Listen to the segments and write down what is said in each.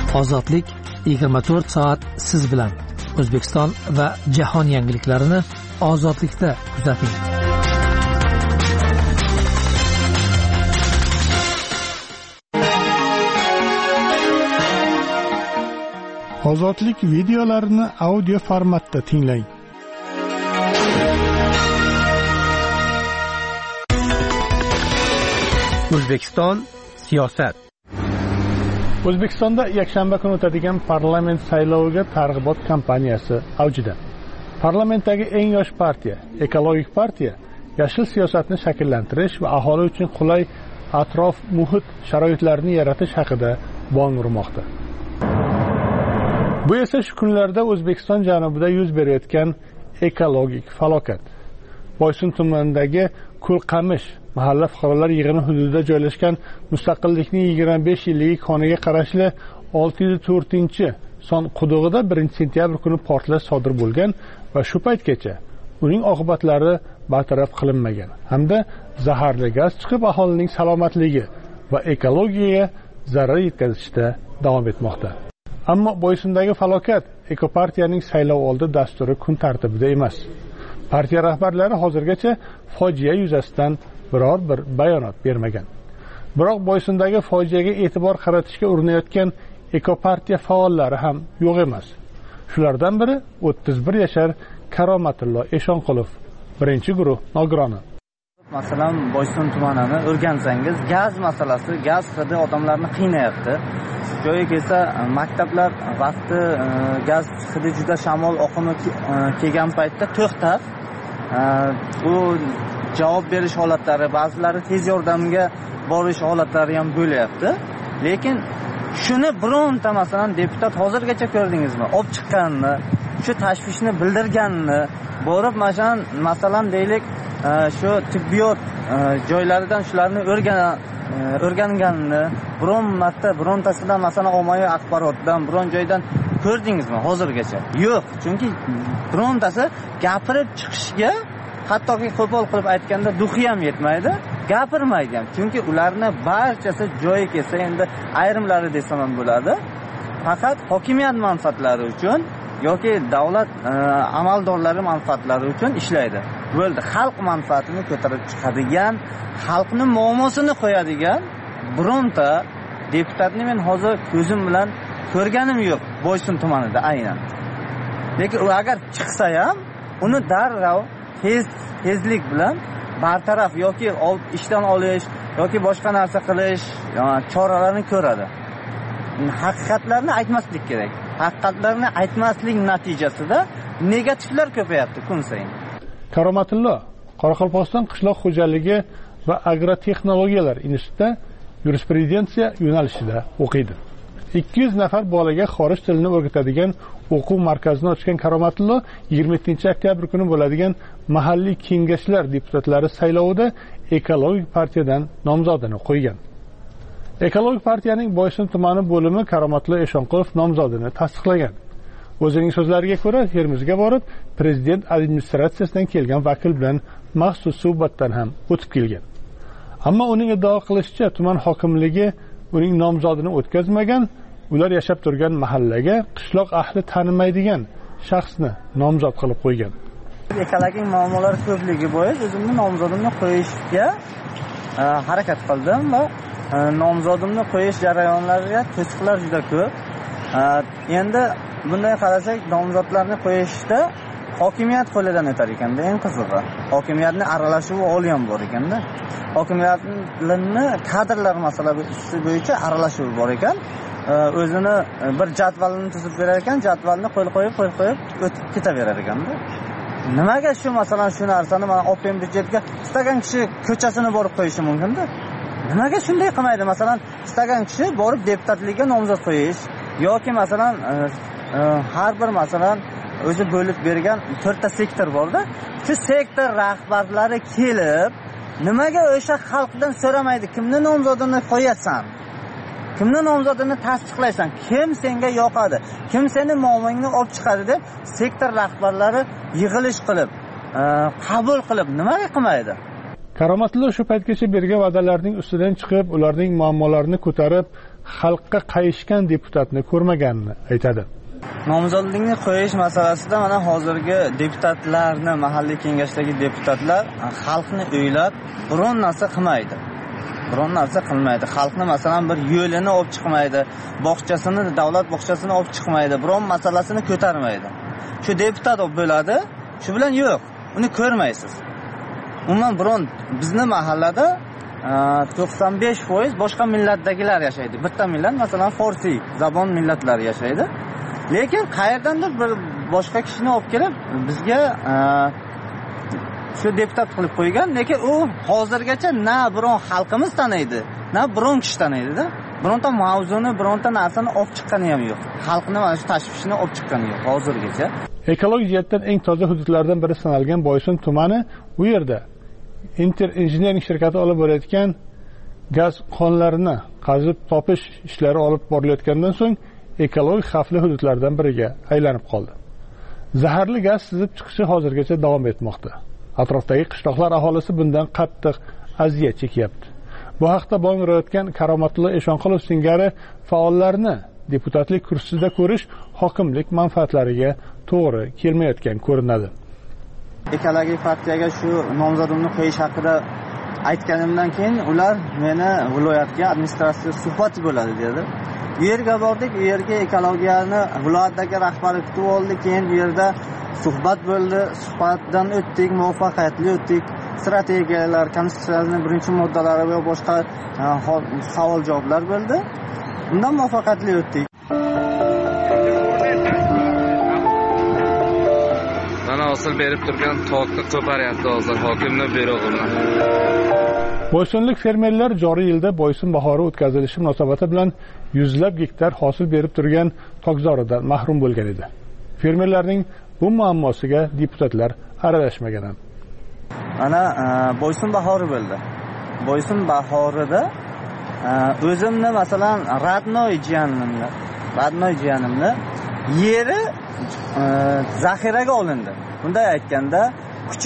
Ozodlik 24 soat siz bilan. O'zbekiston va jahon yangiliklarini ozodlikda kuzating. Ozodlik videolarini audio formatda tinglang. O'zbekiston siyosat. O'zbekistonda yakshanba kuni o'tadigan parlament sayloviga targ'ibot kampaniyasi avjida. Parlamentdagi eng yosh partiya, Ekologik partiya, yashil siyosatni shakllantirish va aholi uchun qulay atrof muhit sharoitlarini yaratish haqida bong urmoqda. Bu esa shu kunlarda O'zbekiston janubida yuz berayotgan ekologik falokat. Boysun tumanidagi Ko'lqamish mahalla fuqarolar yig'ini hududida joylashgan Mustaqillikning 25 yilligi koniga qarashli 604-son qudug'ida 1-sentyabr kuni portlash sodir bo'lgan va shu paytgacha uning oqibatlari bartaraf qilinmagan hamda zaharli gaz chiqib aholining salomatligi va ekologiyaga zarar yetkazishda davom etmoqda. Ammo Boysundagi falokat Ekopartiyaning saylov oldi dasturi kun tartibida emas. Partiya rahbarlari hozirgacha fojia yuzasidan biror bir bayonot bermagan. Biroq Boysundagi fojiaga e'tibor qaratishga urinayotgan Ekopartiya faollari ham yo'q emas. Shulardan biri 31 yashar Karomatillo Eshonqulov, birinchi guruh nogironi. Masalan, Boysun tumanini o'rgansangiz, gaz masalasi, gaz hidi odamlarni qiynayapti. Joyi kelsa, maktablar vaqti gaz hidi juda shamol oqimi kelgan paytda to'xtab, bu javob berish holatlari, ba'zilari tez yordamga borish holatlari ham bo'lyapti. Lekin shuni bironta masalan deputat hozirgacha ko'rdingizmi? Olib chiqqanini, shu tashvishni bildirganini, borib masalan deylik, shu tibbiyot joylaridan shularni o'rganganini biron marta birontasidan masalan ommaviy axborotdan biron joydan ko'rdingizmi hozirgacha? Yo'q, chunki birontasi gapirib chiqishga hattoki qo'pol qilib aytganda duxi ham yetmaydi, gapirmaydi ham. Chunki ularni barchasi joyi kelsa endi ayrimlari desam ham bo'ladi, faqat hokimiyat manfaatlari uchun yoki davlat amaldorlari manfaatlari uchun ishlaydi. Bo'ldi, xalq manfaatini ko'tarib chiqadigan, xalqni muammosini qo'yadigan bironta deputatni men hozir ko'zim bilan ko'rganim yo'q Boysun tumanida aynan. Lekin u agar chiqsa ham uni darrov tezlik bilan bartaraf yoki ishdan olish yoki boshqa narsa qilish choralarini ko'radi. Haqiqatlarni aytmaslik kerak. Haqiqatlarni aytmaslik natijasida negativlar ko'payapti kun sayin. Karomatillo Qoraqalpog'iston qishloq xo'jaligi va agrotexnologiyalar institutida yurisprudensiya yo'nalishida o'qiydi. 200 nafar bolaga xorij tilini o'rgatadigan o'quv markazini ochgan Karomatillo 27-oktyabr kuni bo'ladigan mahalliy kengashlar deputatlari saylovida Ekologik partiyadan nomzodini qo'ygan. Ekologik partiyaning Boysun tumani bo'limi Karomatillo Eshonqulov nomzodini tasdiqlagan. O'zining so'zlariga ko'ra, Termizga borib, prezident administratsiyasidan kelgan vakil bilan maxsus suhbatdan ham o'tib kelgan. Ammo uning iddao qilishicha, tuman hokimligi uning nomzodini o'tkazmagan, ular yashab turgan mahallaga qishloq ahli tanimaydigan shaxsni nomzod qilib qo'ygan. Ekologik muammolar ko'pligi bo'yicha o'zimni nomzodimni qo'yishga harakat qildim va nomzodimni qo'yish jarayonlariga to'siqlar juda ko'p. Endi bunday qarasak, nomzodlarni qo'yishda hokimiyat qo'lidan o'tar ekanda, eng qizig'i. Hokimiyatning aralashuvi oli ham bor ekanda. Hokimiyatning kadrlar masalasi bo'yicha aralashuvi bor ekan. O'zini bir jadvalini tuzib berar ekan, jadvalni qo'l qo'yib o'tib ketaverar ekanda. Nimaga shu masalan shu narsani mana open byudjetga istagan kishi ko'chasini borib qo'yishi mumkin-da? Nimaga shunday qilmaydi? Masalan, istagan kishi borib deputatlikka nomzod qo'yish yoki masalan har bir masalan o'zi bo'lib bergan 4 ta sektor bor-da. Shu sektor rahbarlari kelib, nimaga o'sha xalqdan so'ramaydi, kimni nomzodini qo'yasan? Kimni nomzodini tasdiqlaysan? Kim senga yoqadi? Kim seni muammongni olib chiqadi deb sektor rahbarlari yig'ilish qilib, qabul qilib nimaga qilmaydi? Karomatillo shu paytgacha bergan va'dalarning ustidan chiqib, ularning muammolarini ko'tarib, xalqqa qayishgan deputatni ko'rmaganini aytadi. Nomzodlikni qo'yish masalasida mana hozirgi deputatlarni, mahalliy kengashdagi deputatlar xalqni o'ylab biron narsa qilmaydi. Biron narsa qilmaydi. Xalqni masalan bir yo'lini olib chiqmaydi, bog'chasini, davlat bog'chasini olib chiqmaydi, biron masalasini ko'tarmaydi. Shu deputat bo'ladi, shu bilan yo'q. Uni ko'rmaysiz. Umuman biron bizni mahallada 95% boshqa millatdagilar yashaydi. Bitta millat, masalan, Forsi zabon millatlar yashaydi. Lekin qayerdandir bir boshqa kishini olib kelib bizga shu deputat qilib qo'ygan, lekin u hozirgacha na biron xalqimiz taniydi, na biron kishi taniydi-da. Bironta mavzuni, bironta narsani olib chiqqani ham yo'q. Xalqni mana shu tashvishini olib chiqqani yo'q hozirgacha. Ekologik jihatdan eng toza hududlardan biri sanalgan Boysun tumani, u yerda Inter Engineering shirkati olib borayotgan gaz konlarini qazib topish ishlari olib borilayotgandan so'ng ekologik xavfli hududlardan biriga aylanib qoldi. Zaharli gaz sizib chiqishi hozirgacha davom etmoqda. Atrofdagi qishloqlar aholisi bundan qattiq aziyat chekyapti. Bu haqda bong urayotgan Karomatullo Eshonqulov singari faollarni deputatlik kursisida ko'rish hokimlik manfaatlariga to'g'ri kelmayotgan ko'rinadi. Ekologik partiyaga shu nomzodimni qo'yish haqida aytganimdan keyin ular meni viloyatga administratsiya suhbat bo'ladi dedi. Bu yerga bordik, u yerga ekologiyani viloyatdagi rahbari kutib oldi, keyin bu yerda suhbat bo'ldi. Suhbatdan o'tdik, muvaffaqiyatli o'tdik. Strategiyalar, konstitutsiyaning birinchi moddalari va boshqa savol-javoblar bo'ldi. Undan muvaffaqiyatli o'tdik. Mana hosil berib turgan tokni qo'paryapti hozir hokimning buyrug'i. Boysunlik fermerlar joriy yilda Boysun bahori o'tkazilishi munosabati bilan yuzlab gektar hosil berib turgan tokzoridan mahrum bo'lgan edi. Fermerlarning bu muammosiga deputatlar aralashmagan. Mana Boysun bahori bo'ldi. Boysun bahorida o'zimni masalan Radnoy jiyanimni yeri zaxiraga olindi. Bunday aytganda kuch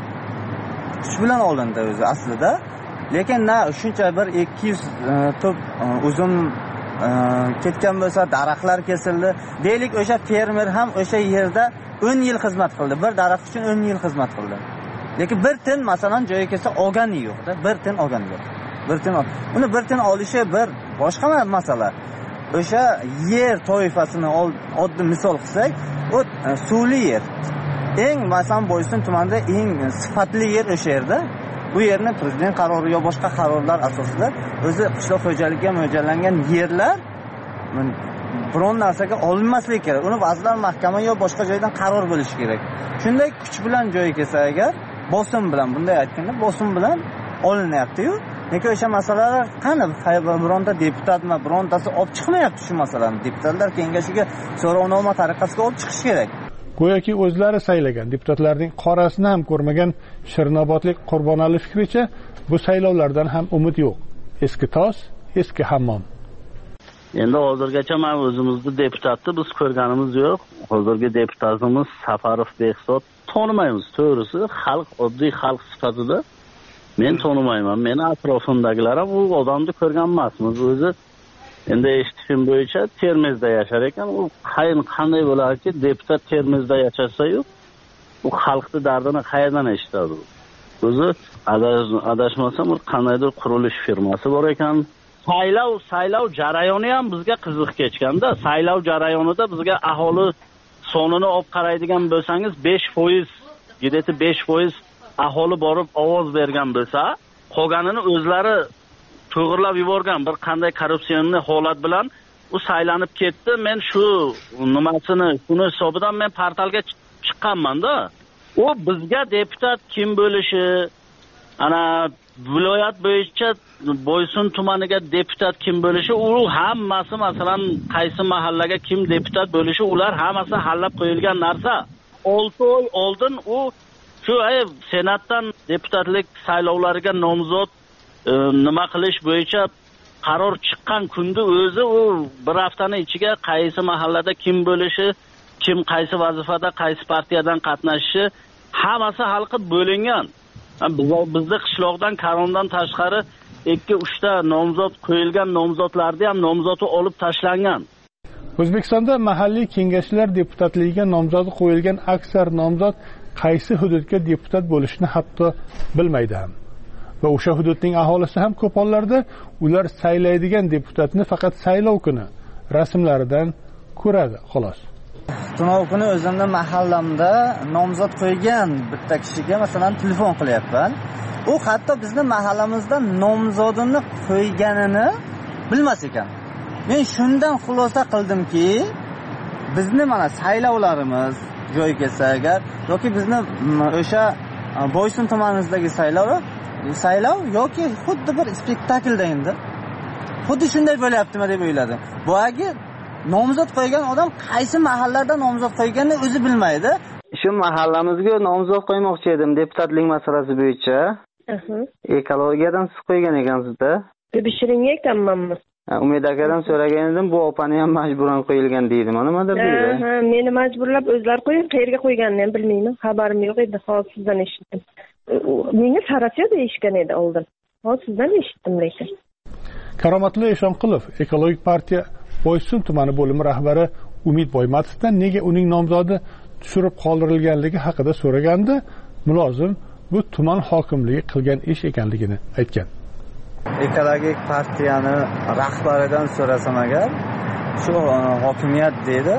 bilan olindi o'zi aslida. Lekin na shuncha bir 200 top uzum ketgan bo'lsa, daraxtlar kesildi. Deylik, o'sha fermer ham o'sha yerda 10 yil xizmat qildi. Bir daraxt uchun 10 yil xizmat qildi. Lekin bir tin masalan joyi kelsa olgani yo'q-da, bir tin olgani yo'q. Uni bir tin olishi bir boshqa masala. O'sha yer toifasini oddiy misol qilsak, u suvli yer. Eng masalan Boysun tumanida eng sifatli yer o'sha yerda. Bu yerni prezident qarori yo boshqa qarorlar asosida o'zi qishloq xo'jaligiga mo'ljallangan yerlar biron narsaga olinmasligi kerak. Uni vazirlar mahkamasi yo boshqa joydan qaror bo'lishi kerak. Shunday kuch bilan joyi kelsa agar, bosim bilan, bunday aytganda bosim bilan olinyapti-yu. Lekin o'sha masalalar qani bironta deputatmi, birontasi olib chiqmayapti shu masalani. Deputatlar kengashiga so'rovnoma tariqasida olib chiqish kerak. Go'yoki o'zlari saylagan deputatlarning qorasini ham ko'rmagan Shirnobodlik Qurbonali fikricha, bu saylovlardan ham umid yo'q. Eski tos, eski hammom. Endi hozirgacha men o'zimizni deputatni biz ko'rganimiz yo'q. Hozirgi deputatimiz Safarov Behzod tonimaymiz, to'g'risi, xalq, oddiy xalq sifatida men tonimayman. Meni atrofimdagilar ham u odamni ko'rgan emasmiz. O'zi endi eshitishim bo'yicha Termizda yashar ekan. U qanday bo'larki, deputat Termizda yashasa-yu, u xalqning dardini qayerdan eshitadi? O'zi adashmasam, qandaydir qurilish firmasi bor ekan. Saylov jarayoni ham bizga qiziq kechganda. Saylov jarayonida bizga aholi sonini olib qaraydigan bo'lsangiz, 5%, gideti 5% aholi borib ovoz bergan bo'lsa, qolganini o'zlari to'g'irlab yuborgan bir qanday korrupsionni holat bilan u saylanib ketdi. Men shu shuni hisobidan men portalga chiqqanman-da. U bizga deputat kim bo'lishi, ana viloyat bo'yicha Boysun tumaniga deputat kim bo'lishi, u hammasi masalan qaysi mahallaga kim deputat bo'lishi, ular hammasi hallab qo'yilgan narsa. 6 oy oldin u shu senatdan deputatlik saylovlariga nomzod nima qilish bo'yicha qaror chiqqan kunda o'zi u bir haftaning ichiga qaysi mahallada kim bo'lishi, kim qaysi vazifada, qaysi partiyadan qatnashishi hammasi hal qilib bo'lingan. Bizning qishloqdan, Karomdan tashqari 2-3 ta nomzod qo'yilgan nomzodlarni ham nomzodi olib tashlangan. O'zbekistonda mahalliy kengashlar deputatligiga nomzodi qo'yilgan aksar nomzod qaysi hududga deputat bo'lishini hatto bilmaydi ham. Va o'sha hududning aholisi ham ko'p hollarda ular saylaydigan deputatni faqat saylov kuni rasmlaridan ko'radi, xolos. Tunov kuni o'zimning mahallamda nomzod qo'ygan bitta kishiga masalan telefon qilyapman. U hatto bizning mahallamizda nomzodini qo'yganini bilmas ekan. Men shundan xulosa qildimki, bizni mana saylovlarimiz joyi kelsa agar yoki bizni o'sha Boysun tumanimizdagi saylov yoki xuddi bir spektaklda endi. Xuddi shunday bo'lyaptimi deb o'yladim. Boyagi nomzod qo'ygan odam qaysi mahallada nomzod qo'yganini o'zi bilmaydi. Shu mahallamizga nomzod qo'ymoqchi edim deputatlik masalasi bo'yicha. Ekologiyadan siz qo'ygan ekansiz-da. Bishiringa aytganmanmi? Umid akadan so'ragan edim, bu opani ham majburan qo'yilgan deydi. Mana nimadir deydi. Meni majburlab o'zlari qo'yib, qayerga qo'yganini ham bilmayman. Xabarim yo'q edi, hozir sizdan eshitdim. Menga Saracha deyishgan edi oldin. Hozir sizdan eshitdim lekin. Karomatli Eshonqulov Ekologik partiya Boysun tumani bo'limi rahbari Umid Boymatovdan nega uning nomzodi tushirib qoldirilganligi haqida so'raganda, mulozim bu tuman hokimligi qilgan ish ekanligini aytgan. Ekologik partiyani rahbaridan so'rasam agar, shu hokimiyat deydi,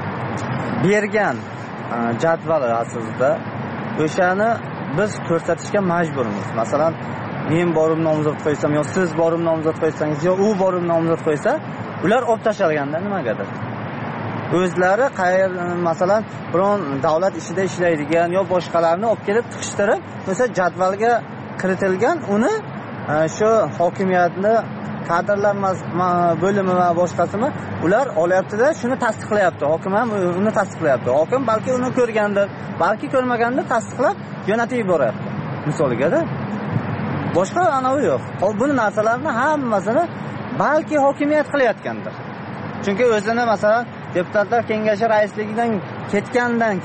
bergan jadval asosida o'shani biz ko'rsatishga majburmiz. Masalan, men borib nomzod qo'ysam, yo siz borib nomzod qo'ysangiz, yo u borib nomzod qo'ysa, ular olib tashlaganda nimagadir. O'zlari masalan, biron davlat ishida ishlaydigan yo boshqalarni olib kelib tiqishtirib, o'sha jadvalga kiritilgan uni shu hokimiyatni kadrlar bo'limi va boshqasini ular olyapti-da, shuni tasdiqlayapti. Hokim ham uni tasdiqlayapti. Hokim balki uni ko'rgandir, balki ko'rmagandir, tasdiqlab jo'natib yuboryapti. Misoliga-da. Boshqa anavi yo'q. Bu narsalarni hammasini balki hokimiyat qilayotgandir. Chunki o'zini masalan deputatlar kengashi raisligidan ketgandan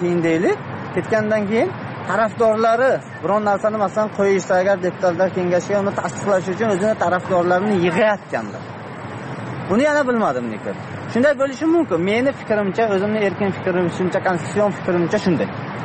keyin tarafdorlari biron narsani masalan qo'yishsa agar deputatlar kengashiga uni tasdiqlash uchun o'zini tarafdorlarini yig'ayotgandir. Buni yana bilmadim lekin. Shunday bo'lishi mumkin. Meni fikrimcha, o'zimning erkin fikrimcha, konstitutsion fikrimcha shunday.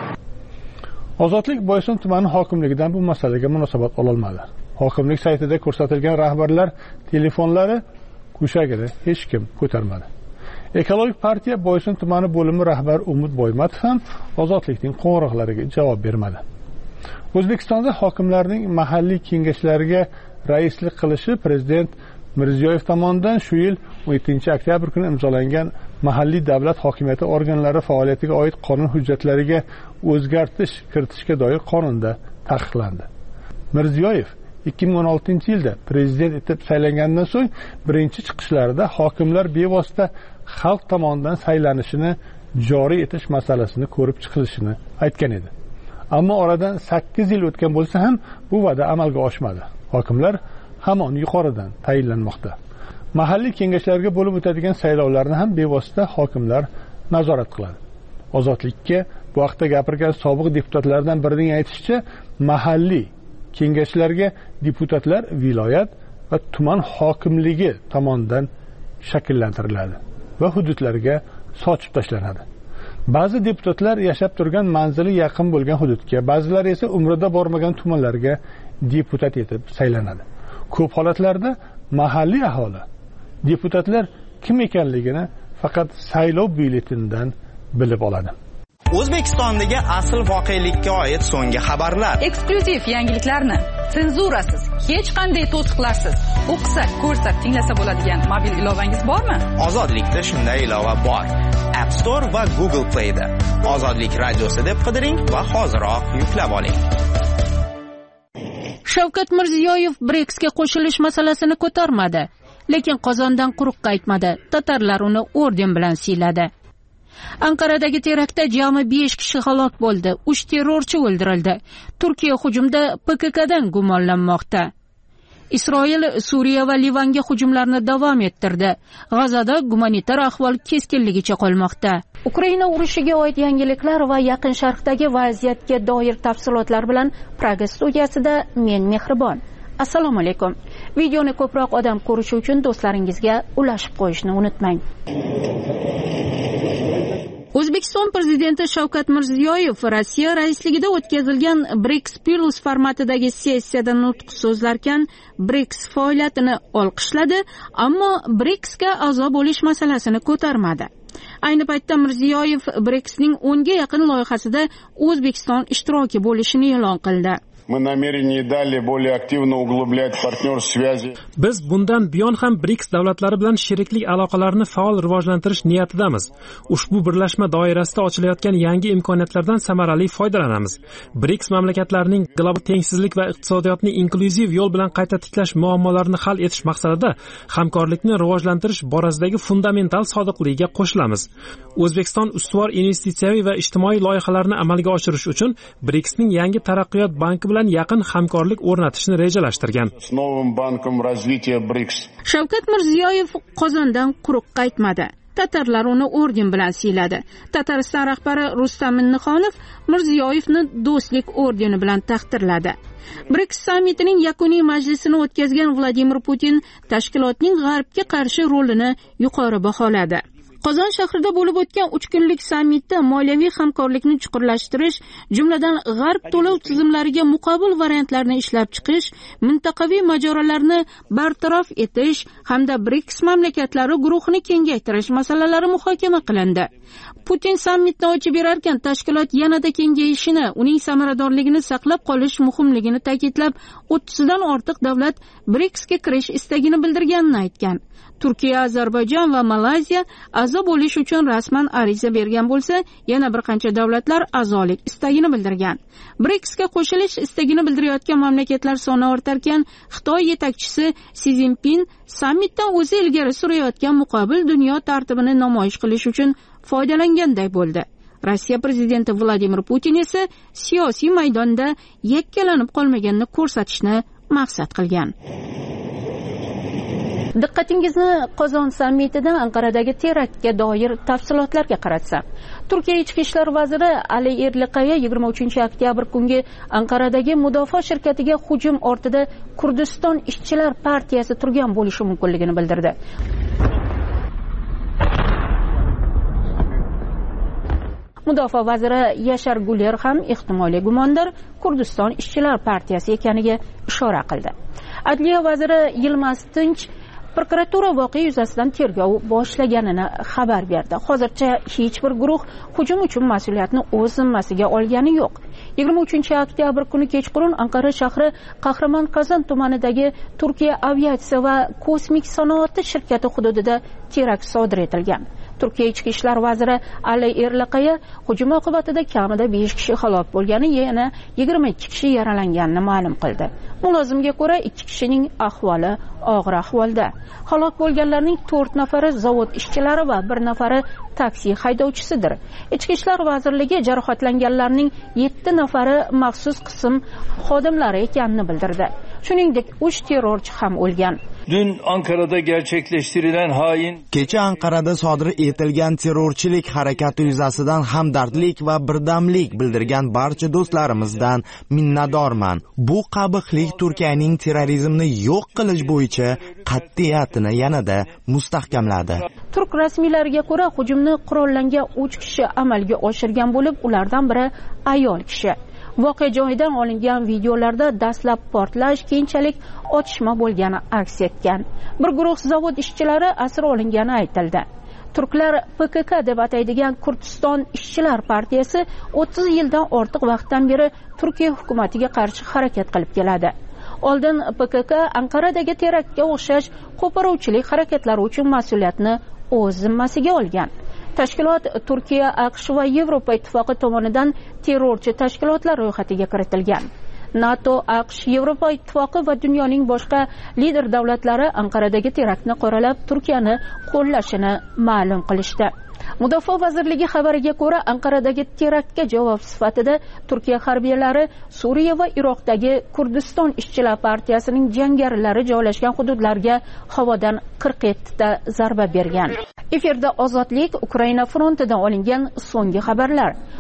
Ozodlik Boysun tumani hokimligidan bu masalaga munosabat ololmadi. Hokimlik saytida ko'rsatilgan rahbarlar telefonlari go'shagida hech kim ko'tarmadi. Ekologik partiya Boysun tumani bo'limi rahbari Umid Boymatov ham Ozodlikning qo'ng'iroqlariga javob bermadi. O'zbekistonda hokimlarning mahalliy kengashlariga raislik qilishi prezident Mirziyoyev tomonidan shu yil 17-oktyabr kuni imzolangan mahalliy davlat hokimiyati organlari faoliyatiga oid qonun hujjatlariga o'zgartirish kiritishga doir qonunda taqiqlandi. Mirziyoyev 2016-yilda prezident etib saylangandan so'ng birinchi chiqishlarida hokimlar bevosita xalq tomonidan saylanishini joriy etish masalasini ko'rib chiqilishini aytgan edi. Ammo oradan 8 yil o'tgan bo'lsa ham bu va'da amalga oshmadi. Hokimlar hamon yuqoridan tayinlanmoqda. Mahalliy kengashlarga bo'lib o'tadigan saylovlarni ham bevosita hokimlar nazorat qiladi. Ozodlikka bu haqda gapirgan sobiq deputatlardan birining aytishicha, mahalliy kengashlarga deputatlar viloyat va tuman hokimligi tomonidan shakllantiriladi va hududlarga sochib tashlanadi. Ba'zi deputatlar yashab turgan manzili yaqin bo'lgan hududga, ba'zilari esa umrida bormagan tumanlarga deputat etib saylanadi. Ko'p holatlarda mahalliy aholi deputatlar kim ekanligini faqat saylov byulletenidan bilib oladi. O'zbekistondagi asl voqelikka oid so'nggi xabarlar, eksklyuziv yangiliklarni senzurasiz, hech qanday to'siqlarsiz o'qisak, ko'rsak, tinglasa bo'ladigan mobil ilovangiz bormi? Ozodlikda shunday ilova bor. App Store va Google Play'da Ozodlik radiosi deb qidiring va hoziroq yuklab oling. Shavkat Mirziyoyev BRICSga qo'shilish masalasini ko'tarmadi, lekin Qozondan quruq qaytmadi. Tatarlar uni orden bilan siyladi. Anqaradagi teraktda jami 5 kishi halok bo'ldi, 3 terrorchi o'ldirildi. Turkiya hujumda PKKdan gumonlanmoqda. Isroil Suriya va Livanga hujumlarni davom ettirdi. G'azada gumanitar ahvol keskinligicha qolmoqda. Ukraina urushiga oid yangiliklar va Yaqin Sharqdagi vaziyatga doir tafsilotlar bilan Praga studiyasida men Mehribon. Assalomu alaykum. Videoni ko'proq odam ko'rishi uchun do'stlaringizga ulashib qo'yishni unutmang. O'zbekiston prezidenti Shavkat Mirziyoyev Rossiya raisligida o'tkazilgan BRICS Plus formatidagi sessiyada nutq so'zlarkan BRICS faoliyatini olqishladi, ammo BRICSga a'zo bo'lish masalasini ko'tarmadi. Ayni paytda Mirziyoyev BRICSning 10 ga yaqin loyihasida O'zbekiston ishtiroki bo'lishini e'lon qildi. Мы намерены далее более активно углублять партнёр-связи. Biz bundan buyon ham BRICS davlatlari bilan sheriklik aloqalarini faol rivojlantirish niyatidamiz. Ushbu birlashma doirasida ochilayotgan yangi imkoniyatlardan samarali foydalanamiz. BRICS mamlakatlarining global tengsizlik va iqtisodiyotni inklyuziv yo'l bilan qayta tiklash muammolarini hal etish maqsadida hamkorlikni rivojlantirish borasidagi fundamental sodiqligiga qo'shilamiz. O'zbekiston ustuvor investitsiyaviy va ijtimoiy loyihalarni amalga oshirish uchun BRICSning yangi taraqqiyot banki bilan yaqin hamkorlik o'rnatishni rejalashtirgan. Shavkat Mirziyoyev Qozondan quruq qaytmadi. Tatarlar uni orden bilan siyladi. Tatariston rahbari Rustam Minnixonov Mirziyoyevni do'stlik ordeni bilan taqdirladi. BRICS sammitining yakuniy majlisini o'tkazgan Vladimir Putin tashkilotning G'arbga qarshi rolini yuqori baholadi. Qozon shahrida bo'lib o'tgan 3 kunlik sammitda moliyaviy hamkorlikni chuqurlashtirish, jumladan G'arb to'lov tizimlariga muqobil variantlarni ishlab chiqish, mintaqaviy mojarolarni bartaraf etish hamda BRICS mamlakatlari guruhini kengaytirish masalalari muhokama qilindi. Putin sammitni ochib berarkan, tashkilot yanada kengayishini, uning samaradorligini saqlab qolish muhimligini ta'kidlab, 30 dan ortiq davlat BRICSga kirish istagini bildirganini aytgan. Turkiya, Ozarbayjon va Malayziya a'zo bo'lish uchun rasman ariza bergan bo'lsa, yana bir qancha davlatlar a'zolik istagini bildirgan. BRICSga qo'shilish istagini bildirayotgan mamlakatlar soni ortarkan, Xitoy yetakchisi Si Zinpin sammitdan o'zi ilgari surayotgan muqobil dunyo tartibini namoyish qilish uchun foydalanganday bo'ldi. Rossiya prezidenti Vladimir Putin esa siyosiy maydonda yakkalanib qolmaganini ko'rsatishni maqsad qilgan. Diqqatingizni Qozon sammitidan Anqaradagi teraktga doir tafsilotlarga qaratsak. Turkiya ichki ishlar vaziri Ali Erliqaya 23-oktyabr kungi Anqaradagi mudofaa shirkatiga hujum ortida Kurdiston ishchilar partiyasi turgan bo'lishi mumkinligini bildirdi. Mudofaa vaziri Yashar Guler ham ehtimoliy gumondor Kurdiston ishchilar partiyasi ekaniga ishora qildi. Adliya vaziri Yilmaz Tinch prokuratura voqea yuzasidan tergov boshlaganini xabar berdi. Hozircha hech bir guruh hujum uchun mas'uliyatni o'z zimmasiga olgani yo'q. 23-oktyabr kuni kechqurun Anqara shahri Qahramon Qozon tumanidagi Turkiya aviatsiya va kosmik sanoati shirkati hududida terakt sodir etilgan. Turkiya ichki ishlar vaziri Ali Erliqaya hujum oqibatida kamida 5 kishi halok bo'lgani, yana 22 kishi yaralanganini ma'lum qildi. Mulozimga ko'ra 2 kishining ahvoli og'ir ahvolda. Halok bo'lganlarning 4 nafari zavod ishchilari va 1 nafari taksi haydovchisidir. Ichki ishlar vazirligi jarohatlanganlarning 7 nafari maxsus qism xodimlari ekanini bildirdi. Shuningdek, 3 terrorchi ham o'lgan. Dün Ankara'da gerçekleştirilen hain... Kecha Ankara'da sodir etilgan terrorchilik harakati yuzasidan hamdardlik va birdamlik bildirgan barcha do'stlarimizdan minnatdorman. Bu qabihlik Turkiyaning terrorizmni yo'q qilish bo'yicha qat'iyatini yanada mustahkamladi. Turk rasmiylariga ko'ra, hujumni qurollangan 3 kishi amalga oshirgan bo'lib, ulardan biri ayol kishi. Voqea joyidan olingan videolarda dastlab portlash, keyinchalik otishma bo'lgani aks etgan. Bir guruh zavod ishchilari asir olingani aytildi. Turklar PKK deb ataydigan Kurdiston ishchilar partiyasi 30 yildan ortiq vaqtdan beri Turkiya hukumatiga qarshi harakat qilib keladi. Oldin PKK Anqaradagi teraktga o'xshash qo'poruvchilik harakatlari uchun mas'uliyatni o'z zimmasiga olgan. Tashkilot Turkiya, AQSh va Yevropa ittifoqi tomonidan terrorchi tashkilotlar ro'yxatiga kiritilgan. NATO, AQSh, Yevropa ittifoqi va dunyoning boshqa lider davlatlari Anqaradagi teraktni qoralab, Turkiyani qo'llashini ma'lum qilishdi. Mudofaa vazirligi xabariga ko'ra, Anqaradagi teraktga javob sifatida Turkiya harbiylari Suriya va Iroqdagi Kurdiston ishchilar partiyasining jangarilari joylashgan hududlarga havodan 47 ta zarba bergan. Efirda Ozodlik, Ukraina frontidan olingan so'nggi xabarlar.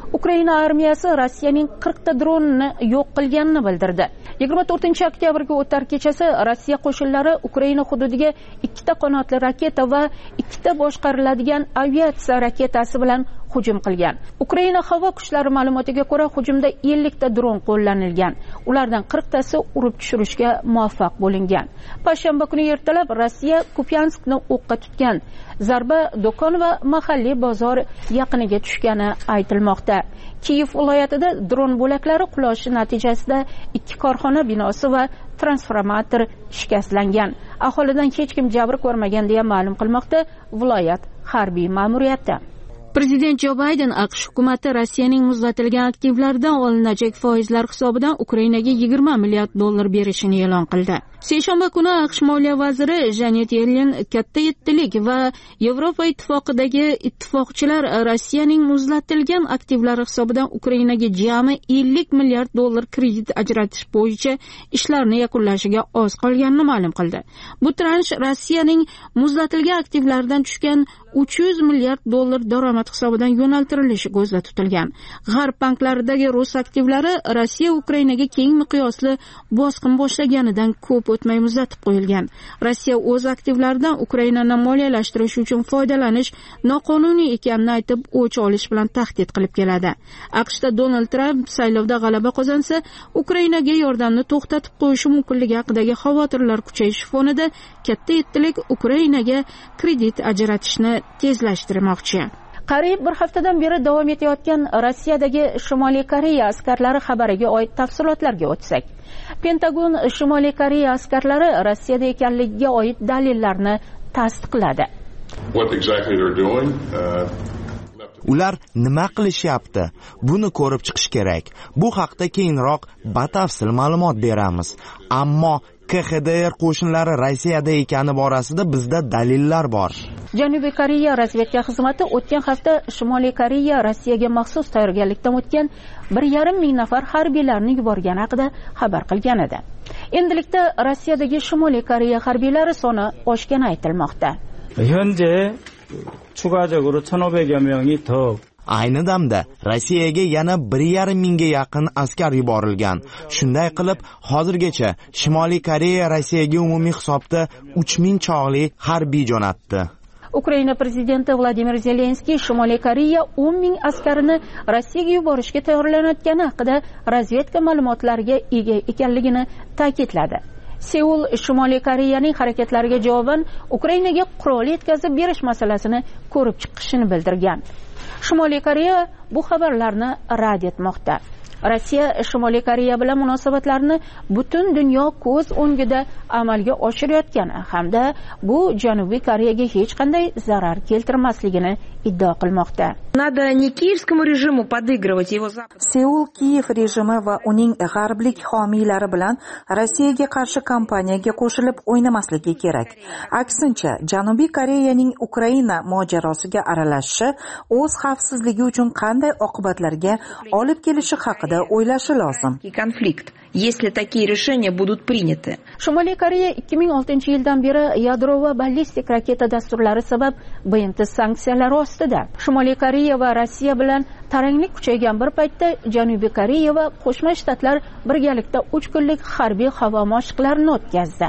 Ukraina armiyasi Rossiyaning 40 ta dronini yo'q qilganini bildirdi. 24-oktyabrga o'tar kechasi Rossiya qo'shinlari Ukraina hududiga 2 ta qanotli raketa va 2 ta boshqariladigan aviatsiya raketasi bilan hujum qilgan. Ukraina havo kuchlari ma'lumotiga ko'ra, hujumda 50 ta dron qo'llanilgan. Ulardan 40 tasi urib tushirishga muvaffaq bo'lingan. Payshanba kuni ertalab Rossiya Kupyanskni o'qqa tutgan. Zarba do'kon va mahalliy bozor yaqiniga tushgani aytilmoqda. Kiyev viloyatida dron bo'laklari qulashi natijasida 2 korxona binosi va transformator shikastlangan. Aholidan hech kim jabr ko'rmagan deya ma'lum qilmoqda viloyat harbiy ma'muriyati. Prezident Jo Bayden AQSh hukumati Rossiyaning muzlatilgan aktivlaridan olinajak foizlar hisobidan Ukrainaga $20 milliard berishini e'lon qildi. Seshanba kuni AQSh moliya vaziri Janet Yellen katta yettilik va Yevropa ittifoqidagi ittifoqchilar Rossiyaning muzlatilgan aktivlari hisobidan Ukrainaga jami $50 milliard kredit ajratish bo'yicha ishlarni yakunlashiga oz qolganini ma'lum qildi. Bu transh Rossiyaning muzlatilgan aktivlaridan tushgan $300 milliard daromad hisobidan yo'naltirilishi ko'zda tutilgan. G'arb banklaridagi rus aktivlari Rossiya Ukrainaga keng miqyosli bosqin boshlaganidan ko'p o'tmay muzlatib qo'yilgan. Rossiya o'z aktivlaridan Ukrainani moliyalashtirish uchun foydalanish noqonuniy ekanini aytib, o'ch olish bilan tahdid qilib keladi. AQShda Donald Tramp saylovda g'alaba qozonsa, Ukrainaga yordamni to'xtatib qo'yishi mumkinligi haqidagi xavotirlar kuchayishi fonida katta yettilik Ukrainaga kredit ajratishni tezlashtirmoqchi. Qariyb bir haftadan beri davom etayotgan Rossiyadagi Shimoliy Koreya askarlari xabariga oid tafsilotlarga o'tsak. Pentagon Shimoliy Koreya askarlari Rossiyada ekanligiga oid dalillarni tasdiqladi. Ular nima qilishyapti? Buni ko'rib chiqish kerak. Bu haqda keyinroq batafsil ma'lumot beramiz. Ammo KXDR qo'shinlari Rossiyada ekani borasida bizda dalillar bor. Janubiy Koreya razvedka xizmati o'tgan hafta Shimoliy Koreya Rossiyaga maxsus tayyorgarlikdan o'tgan 1,5 ming nafar harbiylarni yuborgani haqida xabar qilgan edi. Endilikda Rossiyadagi Shimoliy Koreya harbiylari soni oshgani aytilmoqda. 현재 추가적으로 1,500여 명이 더 Ayni damda Rossiyaga yana 1,5 mingga yaqin askar yuborilgan. Shunday qilib, hozirgacha Shimoliy Koreya Rossiyaga umumiy hisobda 3,000 chog'li harbiy jo'natdi. Ukraina prezidenti Vladimir Zelenskiy Shimoliy Koreya 10 ming askarini Rossiyaga yuborishga tayyorlanayotgani haqida razvedka ma'lumotlariga ega ekanligini ta'kidladi. Seul Shimoliy Koreyaning harakatlariga javoban Ukrainaga qurol yetkazib berish masalasini ko'rib chiqishini bildirgan. Shimoliy Koreya bu xabarlarni rad etmoqda. Rossiya Shimoliy Koreya bilan munosabatlarni butun dunyo ko'z o'ngida amalga oshirayotgani hamda bu Janubiy Koreyaga hech qanday zarar keltirmasligini iddao qilmoqda. Надо не киевскому режиму подыгрывать его запад. Seul Kiyev rejimi va uning g'arblik homiylari bilan Rossiyaga qarshi kampaniyaga qo'shilib o'ynamasligi kerak. Aksincha, Janubiy Koreyaning Ukraina mojarosiga aralashishi o'z xavfsizligi uchun qanday oqibatlarga olib kelishi haqida o'ylashi lozim. Konflikt, если такие решения будут приняты. Shimoliy Koreya 2006-yildan beri yadro va ballistik raketa dasturlari sabab BMT sanksiyalari ostida. Shimoliy Koreya va Rossiya bilan taranglik kuchaygan bir paytda Janubiy Koreya va Qo'shma Shtatlar birgalikda 3 kunlik harbiy havo mashqlarini o'tkazdi.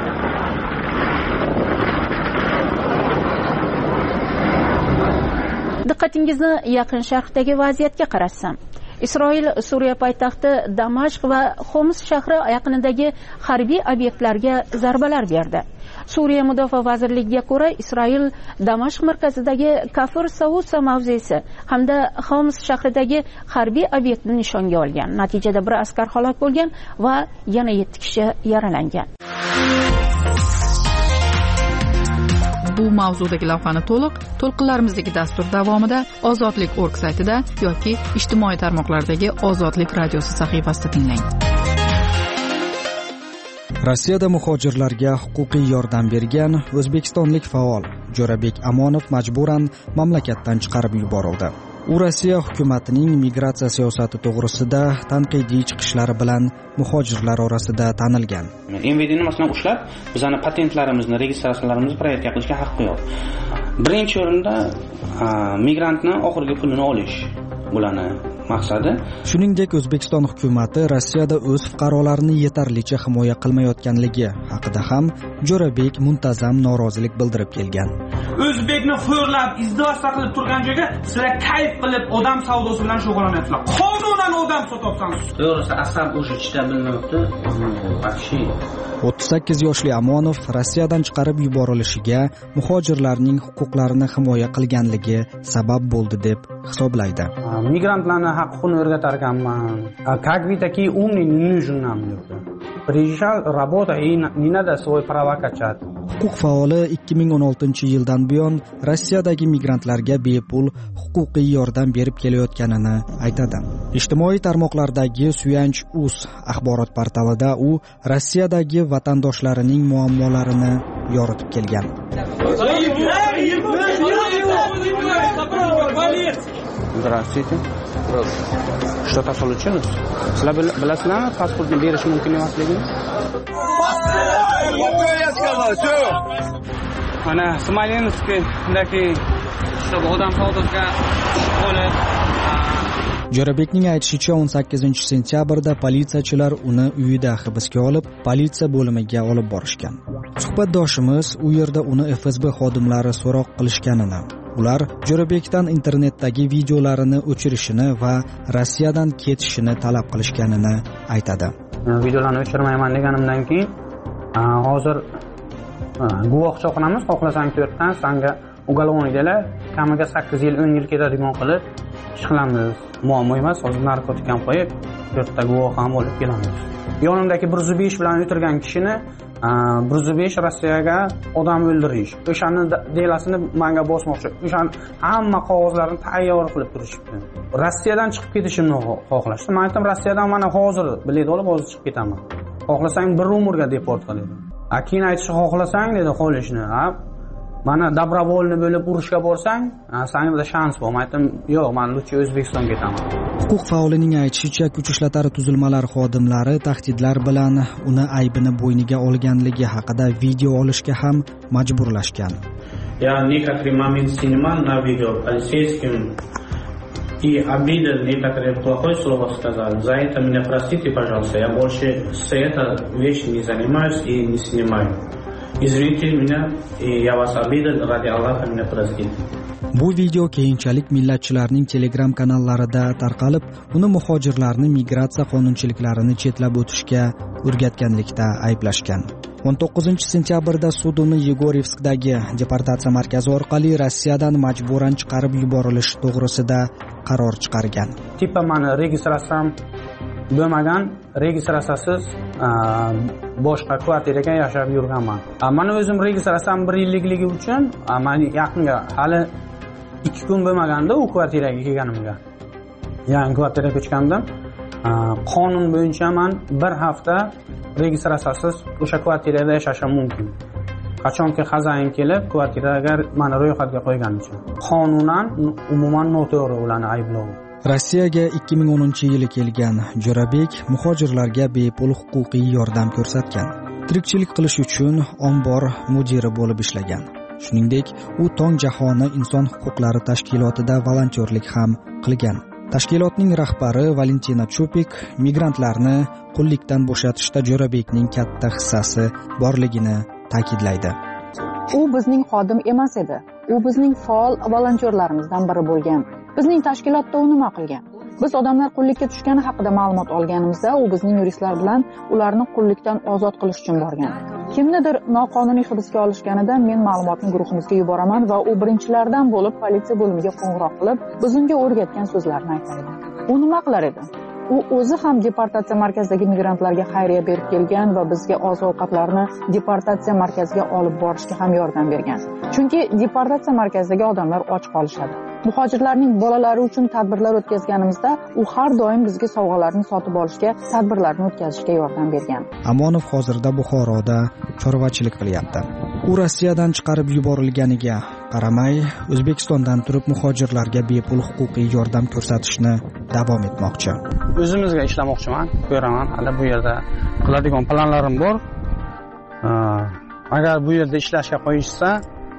Diqqatingizni Yaqin Sharqdagi vaziyatga qaratsam. Isroil Suriya poytaxti Damashq va Xoms shahri yaqinidagi harbiy obyektlarga zarbalar berdi. Suriya Mudofaa vazirligiga ko'ra, Isroil Damashq markazidagi Kafir Sausa mavzesi hamda Xoms shahridagi harbiy obyektni nishonga olgan. Natijada bir askar halok bo'lgan va yana 7 kishi yaralangan. Bu mavzudagi lavhani to'lqinlarimizdagi dastur davomida ozodlik.org saytida yoki ijtimoiy tarmoqlardagi Ozodlik radiosi sahifasida tinglang. Rossiyada muhojirlarga huquqiy yordam bergan o'zbekistonlik faol Jo'rabek Amonov majburan mamlakatdan chiqarib yuborildi. U Rossiya hukumatining migratsiya siyosati to'g'risida tanqidiy chiqishlari bilan muhojirlar orasida tanilgan. MVDni masalan ushlab, bizani patentlarimizni, registratsiyalarimizni proyektga qilishga haqqi yo'q. Birinchi o'rinda migrantni oxirgi pulini olish. bularni maqsadi. Shuningdek, O'zbekiston hukumati Rossiyada o'z fuqarolarini yetarlicha himoya qilmayotganligi haqida ham Jo'rabek muntazam norozilik bildirib kelgan. O'zbekni xo'rlab, izdivaç qilib turgan joyga sizlar kayf qilib odam savdosi bilan shug'ullanyapsizlar. Qonunan odam sotyapsiz. To'g'risi, asab o'sha chida bilmayapti. Вообще 38 yoshli Amonov Rossiyadan chiqarib yuborilishiga muhojirlarning huquqlarini himoya qilganligi sabab bo'ldi deb hisoblaydi. Migrantlarning huquqini o'rgatar ekanman. Как вы такие умные, не нужны нам. Приезжал, работа и не надо свой права качать. Huquq faoli 2016-yildan buyon Rossiyadagi migrantlarga bepul huquqiy yordam berib kelayotganini aytadi. Ijtimoiy tarmoqlardagi Suyanch.uz axborot portalida u Rossiyadagi vatandoshlarining muammolarini yoritib kelgan. Здравствуйте. Что-то случилось? Sizlar bilasizlarmi pasportni berish mumkin emasligini? Mana Smolenskdagi odam savdosiga olib Jo'rabekning aytishicha 18-sentyabrda politsiyachilar uni uyida hibsga olib, politsiya bo'limiga olib borishgan. Suhbatdoshimiz u yerda uni FSB xodimlari so'roq qilishganini, ular Jo'rabekdan internetdagi videolarini o'chirishini va Rossiyadan ketishini talab qilishganini aytadi. Videolarni o'chirmayman deganimdan keyin hozir guvohcha qilamiz, xohlasang 4 dan senga uголовныйdalar kamiga 8 yil 10 yil ketadigan qilib ish qilamiz. Muammo emas, hozir narkotik ham qo'yib 4 ta guvoh ham olib kelamiz. Yonimdagi 105 bilan o'tirgan kishini 105 Rossiyaga odam o'ldirish. O'shani delasini menga bosmoqchi. O'shan hamma qog'ozlarni tayyor qilib turishibdi. Rossiyadan chiqib ketishimni xohlashdi. Men aytdim, Rossiyadan mana hozir bilet olib hozir chiqib ketaman. Xohlasang bir umrga deport qil dedi. Keyin aytishni xohlasang dedi qolishni. Mana добровольно bo'lib urushga borsang, senga shans bor. Men aytdim, yo'q, men lutchi O'zbekistonga ketaman. Huquq faolining aytishicha, kuch ishlari tuzilmalari xodimlari tahdidlar bilan uni aybini bo'yniga olganligi haqida video olishga ham majburlashgan. Я некоторый момент снимал на видео полицейским и обидел, некоторые плохое слово сказал. За это меня простите, пожалуйста. Я больше с этой вещью не занимаюсь и не снимаю. Извините меня, и я вас обидел, ради Аллаха меня простите. Bu video keyinchalik millatchilarning Telegram kanallarida tarqalib, uni muhojirlarni migratsiya qonunchiliklarini chetlab o'tishga o'rgatganlikda ayblashgan. 19-sentyabrda sud uni Yegorevskdagi deportatsiya markazi orqali Rossiyadan majburan chiqarib yuborilish to'g'risida qaror chiqargan. Tipa meni registratsiyam bo'lmagan, registratsiyasiz boshqa kvartiraga yashab yurganman. Meni o'zim registratsiyam 1 yillikligi uchun men yaqinga hali 2 kun bo'lmaganda u kvartiraga kelganimga. Yangi kvartiraga ko'chgandim. Qonun bo'yicha men 1 hafta registratsiyasiz o'sha kvartirada yashashim mumkin. Qachonki xazayin kelib kvartiraga meni ro'yxatga qo'ygan uchun. Qonunan umuman noto'g'ri ularni ayblovdi. Rossiyaga 2010-yili kelgan Jo'rabek muhojirlarga bepul huquqiy yordam ko'rsatgan. Tirikchilik qilish uchun ombor mudiri bo'lib ishlagan. Shuningdek, u Tong jahoni inson huquqlari tashkilotida volontyorlik ham qilgan. Tashkilotning rahbari Valentina Chupik migrantlarni qullikdan bo'shatishda Jo'rabekning katta hissasi borligini ta'kidlaydi. U bizning xodim emas edi. U bizning faol volontyorlarimizdan biri bo'lgan. Bizning tashkilotda u nima qilgan? Biz odamlar qullikka tushgani haqida ma'lumot olganimizda, u bizning yuristlar bilan ularni qullikdan ozod qilish uchun borgan. Kimnidir noqonuniy hibsga olishganida men ma'lumotni guruhimizga yuboraman va u birinchilardan bo'lib politsiya bo'limiga qo'ng'iroq qilib, biz unga o'rgatgan so'zlarni aytadi. U nima qilar edi? U o'zi ham deportatsiya markazidagi migrantlarga xayriya berib kelgan va bizga oziq-ovqatlarni deportatsiya markaziga olib borishga ham yordam bergan. Chunki deportatsiya markazidagi odamlar och qolishadi. Muhojirlarning bolalari uchun tadbirlar o'tkazganimizda u har doim bizga sovg'alarni sotib olishga, tadbirlarni o'tkazishga yordam bergan. Amonov hozirda Buxoroda chorvachilik qilyapti. U Rossiyadan chiqarib yuborilganiga qaramay, O'zbekistondan turib muhojirlarga bepul huquqiy yordam ko'rsatishni davom etmoqchi. O'zimizga ishlamoqchiman, ko'raman. Hali bu yerda qiladigan planlarim bor. Agar bu yerda ishlashga qo'yishsa,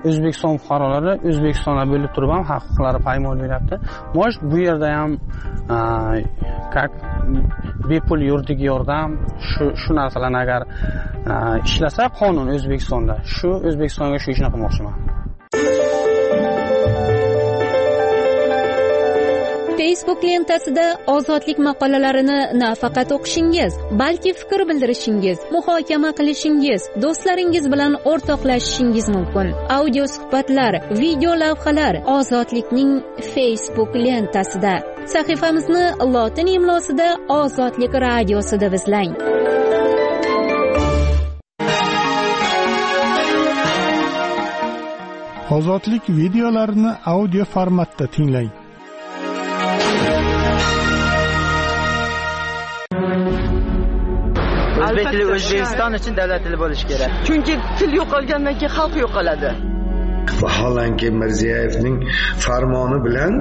O'zbekiston fuqarolari O'zbekistonda bo'lib turib ham huquqlari poymol bo'lyapti. Mo'sh bu yerda ham как bepul yuridik yordam shu narsalarni agar ishlasa qonun O'zbekistonda, O'zbekistonga shu ishni qilmoqchiman. Facebook lentasida ozodlik maqolalarini nafaqat o'qishingiz, balki fikr bildirishingiz, muhokama qilishingiz, do'stlaringiz bilan o'rtoqlashishingiz mumkin. Audio suhbatlar, video lavhalar Ozodlikning Facebook lentasida. Sahifamizni lotin imlosida Ozodlik radiosi deb izlang. Ozodlik videolarini audio formatda tinglang. O'zbek tili O'zbekiston uchun davlat tili bo'lishi kerak. Chunki til yo'qolgandan keyin xalq yo'qoladi. Vaholanki Mirziyevning farmoni bilan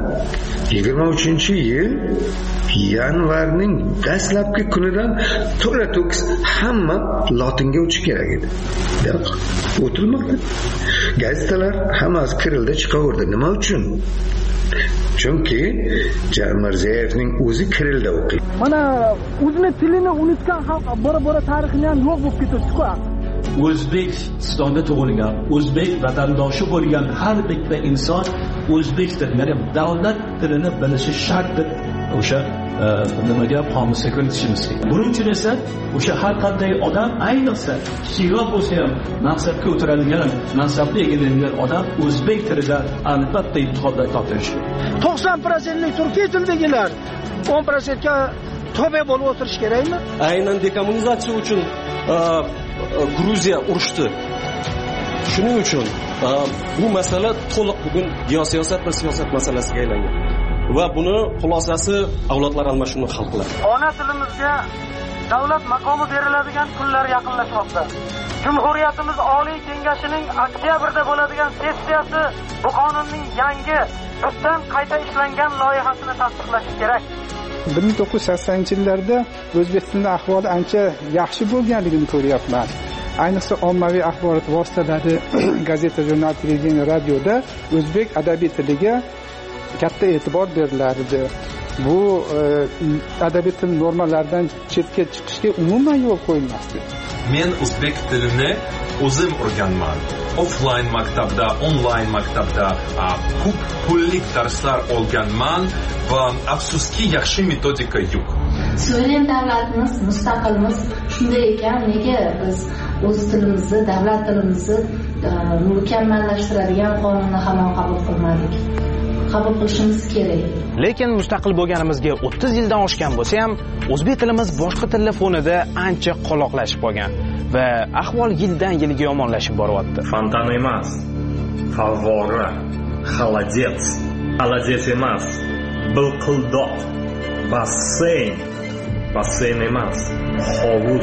23-yil yanvarning dastlabki kunidan to'la-to'kis hamma lotinga o'tishi kerak edi. Yo'q, o'tilmadi. Gazetalar hammasi kirilda chiqaverdi. Nima uchun? Chunki Mirziyevning o'zi kirilda o'qiydi. Mana o'zini tilini unutgan xalq bora-bora tarixini ham yo'q bo'lib ketdi-ku. O'zbekistonda tug'ilgan, o'zbek vatandoshi bo'lgan har bitta inson o'zbek tilini, davlat tilini bilishi shart deb o'sha nimaga qomusga kiritishimiz kerak. Buning uchun esa o'sha har qanday odam, ayniqsa kichikroq bo'lsa ham mansabga o'tiradigan, mansabni egallaydigan odam o'zbek tilida albatta intiqoblar topshirishi kerak. 90% turkiy tildagilar 10% ga tobe bo'lib o'tirish kerakmi? Aynan dekommunizatsiya uchun Gruziya urushdi. Shuning uchun bu masala to'liq bugun geosiyosat va siyosat masalasiga aylangan. Va buni xulosasi avlodlar almashinuvini hal qiladi. Ona tilimizga davlat maqomi beriladigan kunlar yaqinlashmoqda. Cumhuriyatimiz Oliy Kengashining oktyabrda bo'ladigan sessiyasi bu qonunning yangi, tubdan qayta ishlangan loyihasini tasdiqlashi kerak. 1980-yillarda o'zbek tilining ahvoli ancha yaxshi bo'lganligini ko'ryapman. Ayniqsa ommaviy axborot vositalari, gazeta, jurnal, televideniya, radioda o'zbek adabiy tiliga katta e'tibor berilardi. Bu adabiy til normalaridan chetga chiqishga umuman yo'l qo'yilmasdi. Men o'zbek tilini o'zim o'rganman. Offline maktabda, online maktabda ko'p pullik darslar olganman va afsuski yaxshi metodika yo'q. Suveren davlatimiz, mustaqilmiz shunday ekan, nega biz o'z tilimizni, davlat tilimizni mukammallashtiradigan qonunni hamon qabul qilmadik? Qabul qilishimiz kerak. Lekin mustaqil bo'lganimizga 30 yildan oshgan bo'lsa ham, o'zbek tilimiz boshqa tillar fonida ancha qoloqlashib qolgan va ahvol yildan yilga yomonlashib boryapti. Fontan emas, favvora, xolodets, xolodets emas, bilqildoq, basseyn, basseyn emas, hovuz.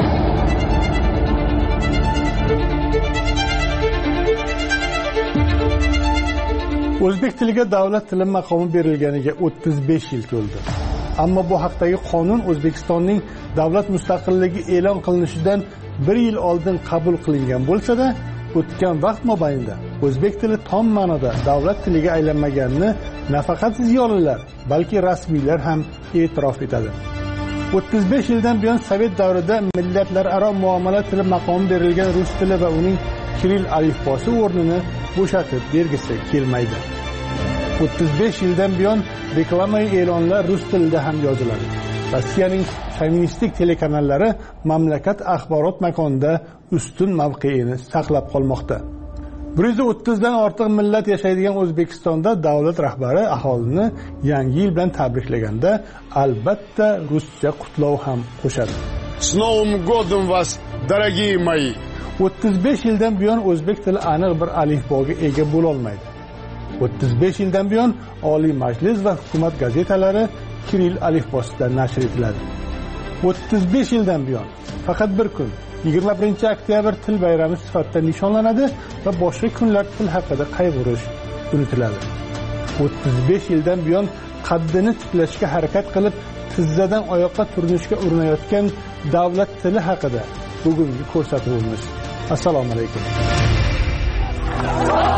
O'zbek tiliga davlat tili maqomi berilganiga 35 yil to'ldi. Ammo bu haqdagi qonun O'zbekistonning davlat mustaqilligi e'lon qilinishidan 1 yil oldin qabul qilingan bo'lsa-da, o'tgan vaqt mobaynida o'zbek tili tom ma'noda davlat tiliga aylanmaganini nafaqat ziyolilar, balki rasmiylar ham e'tirof etadi. 35 yildan buyon Sovet davrida millatlararo muomala tili maqomi berilgan rus tili va uning kiril alifbosi o'rnini bo'shatib bergisi kelmaydi. 35 yildan buyon reklamaviy e'lonlar rus tilida ham yoziladi. Rossiyaning feministik telekanallari mamlakat axborot makonida ustun mavqeini saqlab qolmoqda. 130 dan ortiq millat yashaydigan O'zbekistonda davlat rahbari aholini yangi yil bilan tabriklaganda albatta ruscha qutlov ham qo'shadi. С Новым годом вас, дорогие мои! 35 yildan buyon o'zbek tili aniq bir alifboga ega bo'la olmaydi. 35 yildan buyon Oliy Majlis va hukumat gazetalari kiril alifbosida nashr etiladi. 35 yildan buyon faqat bir kun 21-oktyabr til bayrami sifatida nishonlanadi va boshqa kunlar til haqida qayg'urish unutiladi. 35 yildan buyon qaddini tiklashga harakat qilib tizzadan oyoqqa turinishga urinayotgan davlat tili haqida bugungi ko'rsatuvimiz. Assalomu alaykum.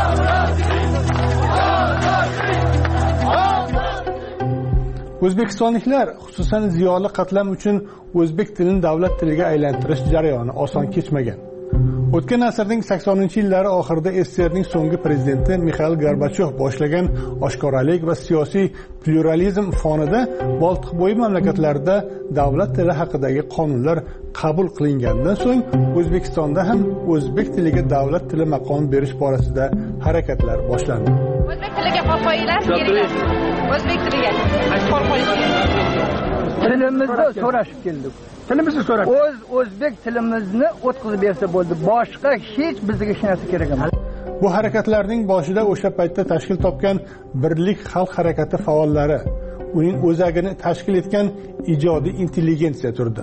O'zbekistonliklar, xususan ziyoli qatlam uchun o'zbek tilini davlat tiliga aylantirish jarayoni oson kechmagan. O'tgan asrning 80-yillari oxirida SSRning so'nggi prezidenti Mixail Gorbachyov boshlagan oshkoralik va siyosiy pluralizm fonida Boltiqbo'yi mamlakatlarida davlat tili haqidagi qonunlar qabul qilingandan so'ng O'zbekistonda ham o'zbek tiliga davlat tili maqomi berish borasida harakatlar boshlandi. O'zbek tiliga qo'l qo'yinglar, o'zbek tiliga qo'l qo'yinglar. Tilimizni so'rashib keldik. Tilimizni so'rab. O'zbek tilimizni o'tkazib bersa bo'ldi. Boshqa hech bizga hech narsa kerak emas. Bu harakatlarning boshida o'sha paytda tashkil topgan Birlik xalq harakati faollari, uning o'zagini tashkil etgan ijodiy intelligensiya turdi.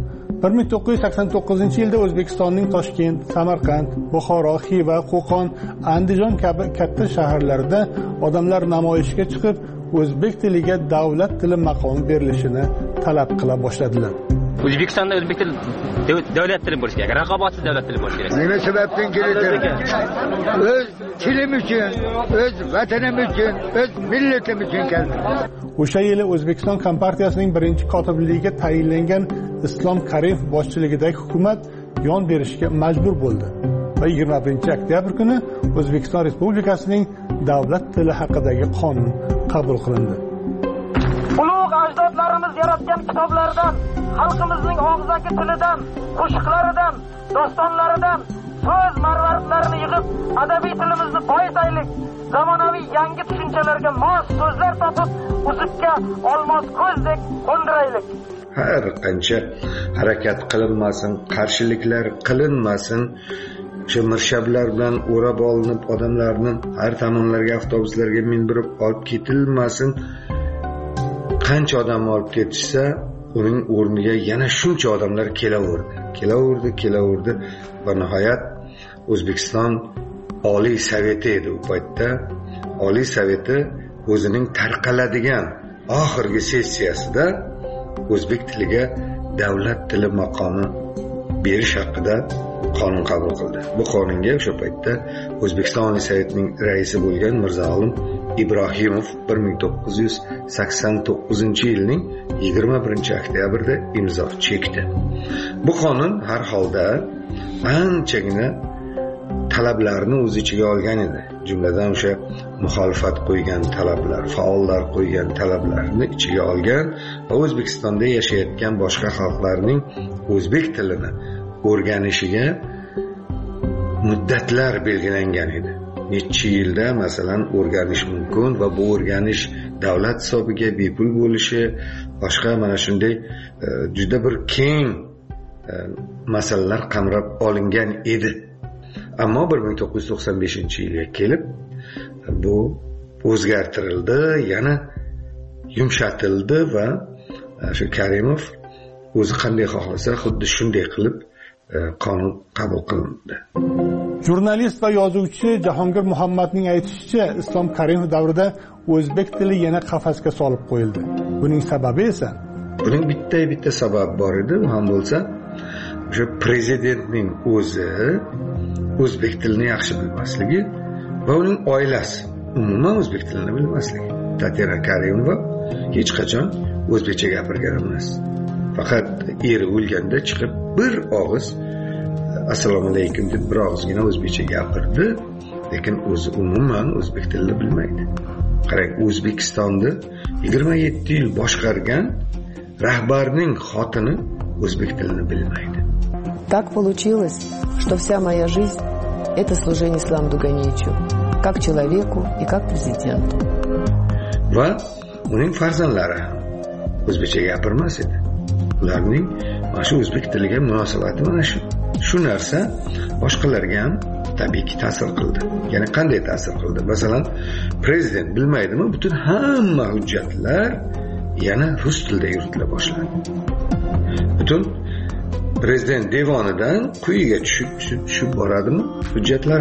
1989-yilda O'zbekistonning Toshkent, Samarqand, Buxoro, Xiva, Qo'qon, Andijon kabi katta shaharlarda odamlar namoyishga chiqib, o'zbek tiliga davlat tili maqomi berilishini talab qila boshladilar. O'zbekistonda o'zbek tili davlat tili bo'lishi kerak, raqobatsiz davlat tili bo'lishi kerak. Nima sababdan keladi? O'z tilim uchun, o'z vatanim uchun, o'z millatim uchun keldi. O'sha yili O'zbekiston Kompartiyasining birinchi kotibligiga tayinlangan Islom Karimov boshchiligidagi hukumat yon berishga majbur bo'ldi va 21-oktyabr kuni O'zbekiston Respublikasining davlat tili haqidagi qonun qabul qilindi. Ulug' ajdodlarimiz yaratgan kitoblardan, xalqimizning og'zaki tilidan, qo'shiqlaridan, dostonlaridan so'z marvaridlarini yig'ib, adabiy tilimizni boyitaylik. Zamonaviy yangi tushunchalarga mos so'zlar topib, uzukka olmos ko'zdek qo'ndiraylik. Har qancha harakat qilinmasin, qarshiliklar qilinmasin, o'sha mirshablar bilan o'rab olinib, odamlarni har tomonlarga avtobuslarga mindirib olib ketilmasin. Qancha odam olib ketishsa, uning o'rniga yana shuncha odamlar kelaverdi va nihoyat O'zbekiston Oliy Soveti edi u paytda. Oliy Soveti o'zining tarqaladigan oxirgi sessiyasida o'zbek tiliga davlat tili maqomi berish haqida qonun qabul qildi. Bu qonunga o'sha paytda O'zbekiston Oliy Sovetining raisi bo'lgan Mirzo-Olim Ibrohimov 1989-yilning 21-oktyabrda imzo chekdi. Bu qonun har holda anchagina talablarni o'z ichiga olgan edi. Jumladan o'sha muxolifat qo'ygan talablar, faollar qo'ygan talablarni ichiga olgan va O'zbekistonda yashayotgan boshqa xalqlarning o'zbek tilini o'rganishiga muddatlar belgilangan edi. Necha yilda masalan o'rganish mumkin va bu o'rganish davlat hisobiga bepul bo'lishi, boshqa mana shunday juda bir keng masalalar qamrab olingan edi. Ammo 1995-yilga kelib bu o'zgartirildi, yana yumshatildi va shu Karimov o'zi qanday xohlasa xuddi shunday qilib qonun qabul qilindi. Jurnalist va yozuvchi Jahongir Muhammadning aytishicha, Islom Karimov davrida o'zbek tili yana qafasga solib qo'yildi. Buning sababi esa buning bitta sabab bor edi, u ham bo'lsa o'sha prezidentning o'zi o'zbek tilini yaxshi bilmasligi va uning oilasi umuman o'zbek tilini bilmasligi. Tatyana Karimova hech qachon o'zbekcha gapirgan emas. Faqat eri o'lganda chiqib bir og'iz assalomu alaykum deb bir og'izgina o'zbekcha gapirdi, lekin o'zi umuman o'zbek tilini bilmaydi. Qarang, O'zbekistonni 27 yil boshqargan rahbarning xotini o'zbek tilini bilmaydi. Так получилось, что вся моя жизнь – это служение Исламу Дуганичу, как человеку и как президенту. Va uning farzandlari o'zbekcha gapirmas edi. Ularning mana shu o'zbek tiliga munosabati mana shu. Shu narsa boshqalarga ham tabiiyki ta'sir qildi. Ya'ni qanday ta'sir qildi? Masalan, prezident bilmaydimi, butun hamma hujjatlar yana rus tilida yuritila boshladi. Butun prezident devonidan quyiga tushib boradimi? Hujjatlar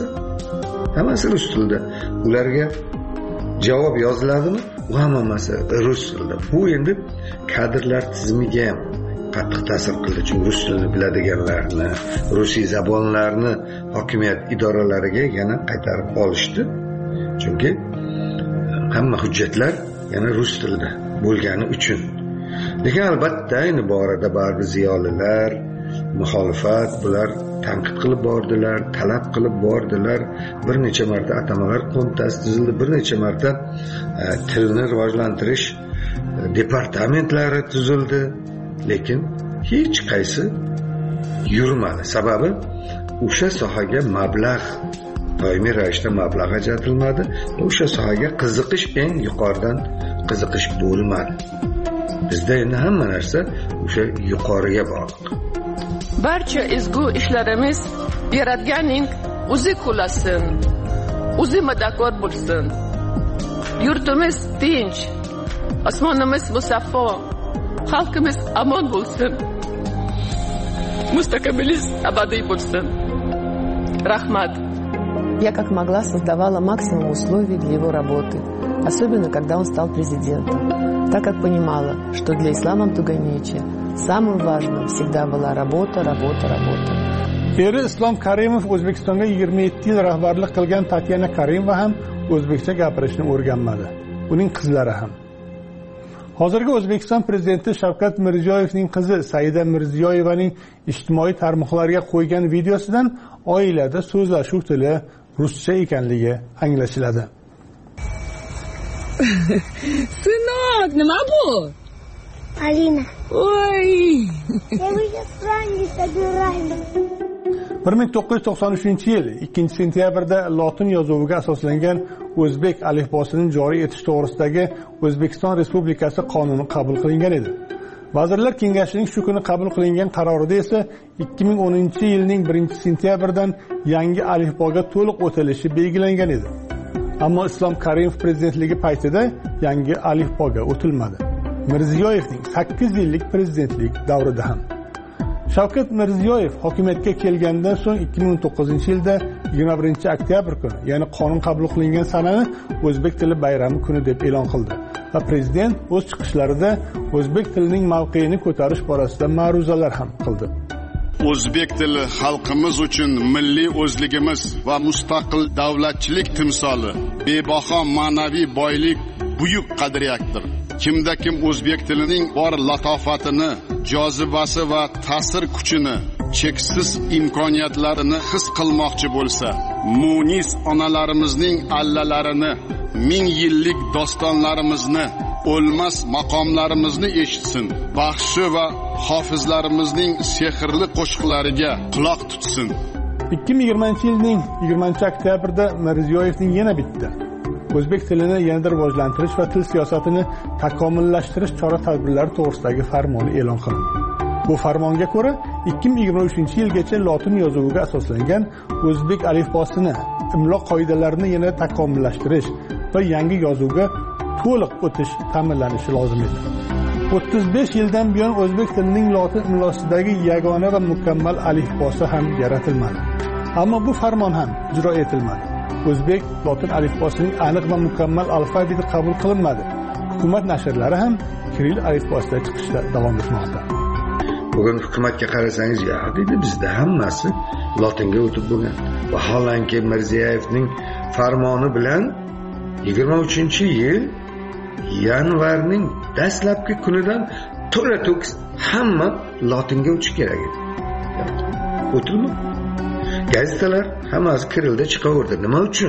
hammasi rus tilida. Ularga javob yoziladimi? U hammasi rus tilida. Bu endi kadrlar tizimiga ham qattiq ta'sir qildi. Chunki rus tilini biladiganlarni, rusiy zabonlarni hokimiyat idoralariga yana qaytarib olishdi. Chunki hamma hujjatlar yana rus tilida bo'lgani uchun. Lekin albatta ayni borada baribir ziyolilar, muxolifat bular tanqid qilib bordilar, talab qilib bordilar. Bir necha marta atamalar qo'mitasi tuzildi, bir necha marta tilni rivojlantirish departamentlari tuzildi. Lekin hech qaysi yurmadi. Sababi o'sha sohaga mablag' doimiy ravishda mablag' ajratilmadi. O'sha sohaga qiziqish eng yuqoridan qiziqish bo'lmadi. Bizda endi hamma narsa o'sha yuqoriga bog'liq. Barcha ezgu ishlarimiz Yaratganning o'zi qo'llasin, o'zi madadkor bo'lsin. Yurtimiz tinch, osmonimiz musaffo, xalqimiz omon bo'lsin. Mustaqilimiz abadiy bo'lsin. Rahmat. Я как могла создавала максимум условий для его работы, особенно когда он стал президентом, так как понимала, что для Ислама Абдуганиевича самым важным всегда была работа. Eri Islom Karimov O'zbekistonga 27 yil rahbarlik qilgan Tatyana Karimova ham o'zbekcha gapirishni o'rganmadi. Uning qizlari ham. Hozirgi O'zbekiston prezidenti Shavkat Mirziyoyevning qizi Saida Mirziyoyevaning ijtimoiy tarmoqlarga qo'ygan videosidan oilada so'zlashuv tili ruscha ekanligi anglashiladi. Сынок, nima bu? Alina. Oy. Я уже странно собираюсь. 1993-yil 2-sentyabrda lotin yozuviga asoslangan o'zbek alifbosini joriy etish to'g'risidagi O'zbekiston Respublikasi qonuni qabul qilingan edi. Vazirlar Kengashining shu kuni qabul qilingan qarorida esa 2010-yilning 1-sentyabridan yangi alifboga to'liq o'tilishi belgilangan edi. Ammo Islom Karimov prezidentligi paytida yangi alifboga o'tilmadi. Mirziyoyevning 8 yillik prezidentlik davrida ham. Shavkat Mirziyoyev hokimiyatga kelgandan so'ng 2009-yilda 21-oktyabr kuni, ya'ni qonun qabul qilingan sanani o'zbek tili bayrami kuni deb e'lon qildi va prezident o'z chiqishlarida o'zbek tilining mavqeini ko'tarish borasida ma'ruzalar ham qildi. O'zbek tili xalqimiz uchun milliy o'zligimiz va mustaqil davlatchilik timsoli, bebaho ma'naviy boylik, buyuk qadriyatdir. Kimda kim o'zbek tilining bor latofatini, jozibasi va ta'sir kuchini, cheksiz imkoniyatlarini his qilmoqchi bo'lsa, munis onalarimizning allalarini, ming yillik dostonlarimizni, o'lmas maqomlarimizni eshitsin. Baxshi va hofizlarimizning sehrli qo'shiqlariga quloq tutsin. 2020-yilning 20-oktyabrda Mirziyoyevning yana bitta o'zbek tilini yanada rivojlantirish va til siyosatini takomillashtirish chora-tadbirlari to'g'risidagi farmoni e'lon qilindi. Bu farmonga ko'ra 2023-yilgacha lotin yozuviga asoslangan o'zbek alifbosini, imlo qoidalarini yana takomillashtirish va yangi yozuvga to'liq o'tish ta'minlanishi lozim edi. 35 yildan buyon o'zbek tilining lotin imlosidagi yagona va mukammal alifbosi ham yaratilmadi. Ammo bu farmon ham ijro etilmadi. O'zbek lotin alifbosining aniq va mukammal alfabeti qabul qilinmadi. Hukumat nashrlari ham kiril alifbosida chiqishda davom etmoqda. Bugun hukumatga qarasangiz, ya dedi bizda hammasi lotinga o'tib bo'lgan. Vaholanki Mirziyoyevning farmoni bilan 23-yil yanvarning dastlabki kunidan to'la-to'kis hamma lotinga o'tish kerak edi. O'tilmi? Gazetalar hammasi kirilda chiqaverdi. Nima uchun?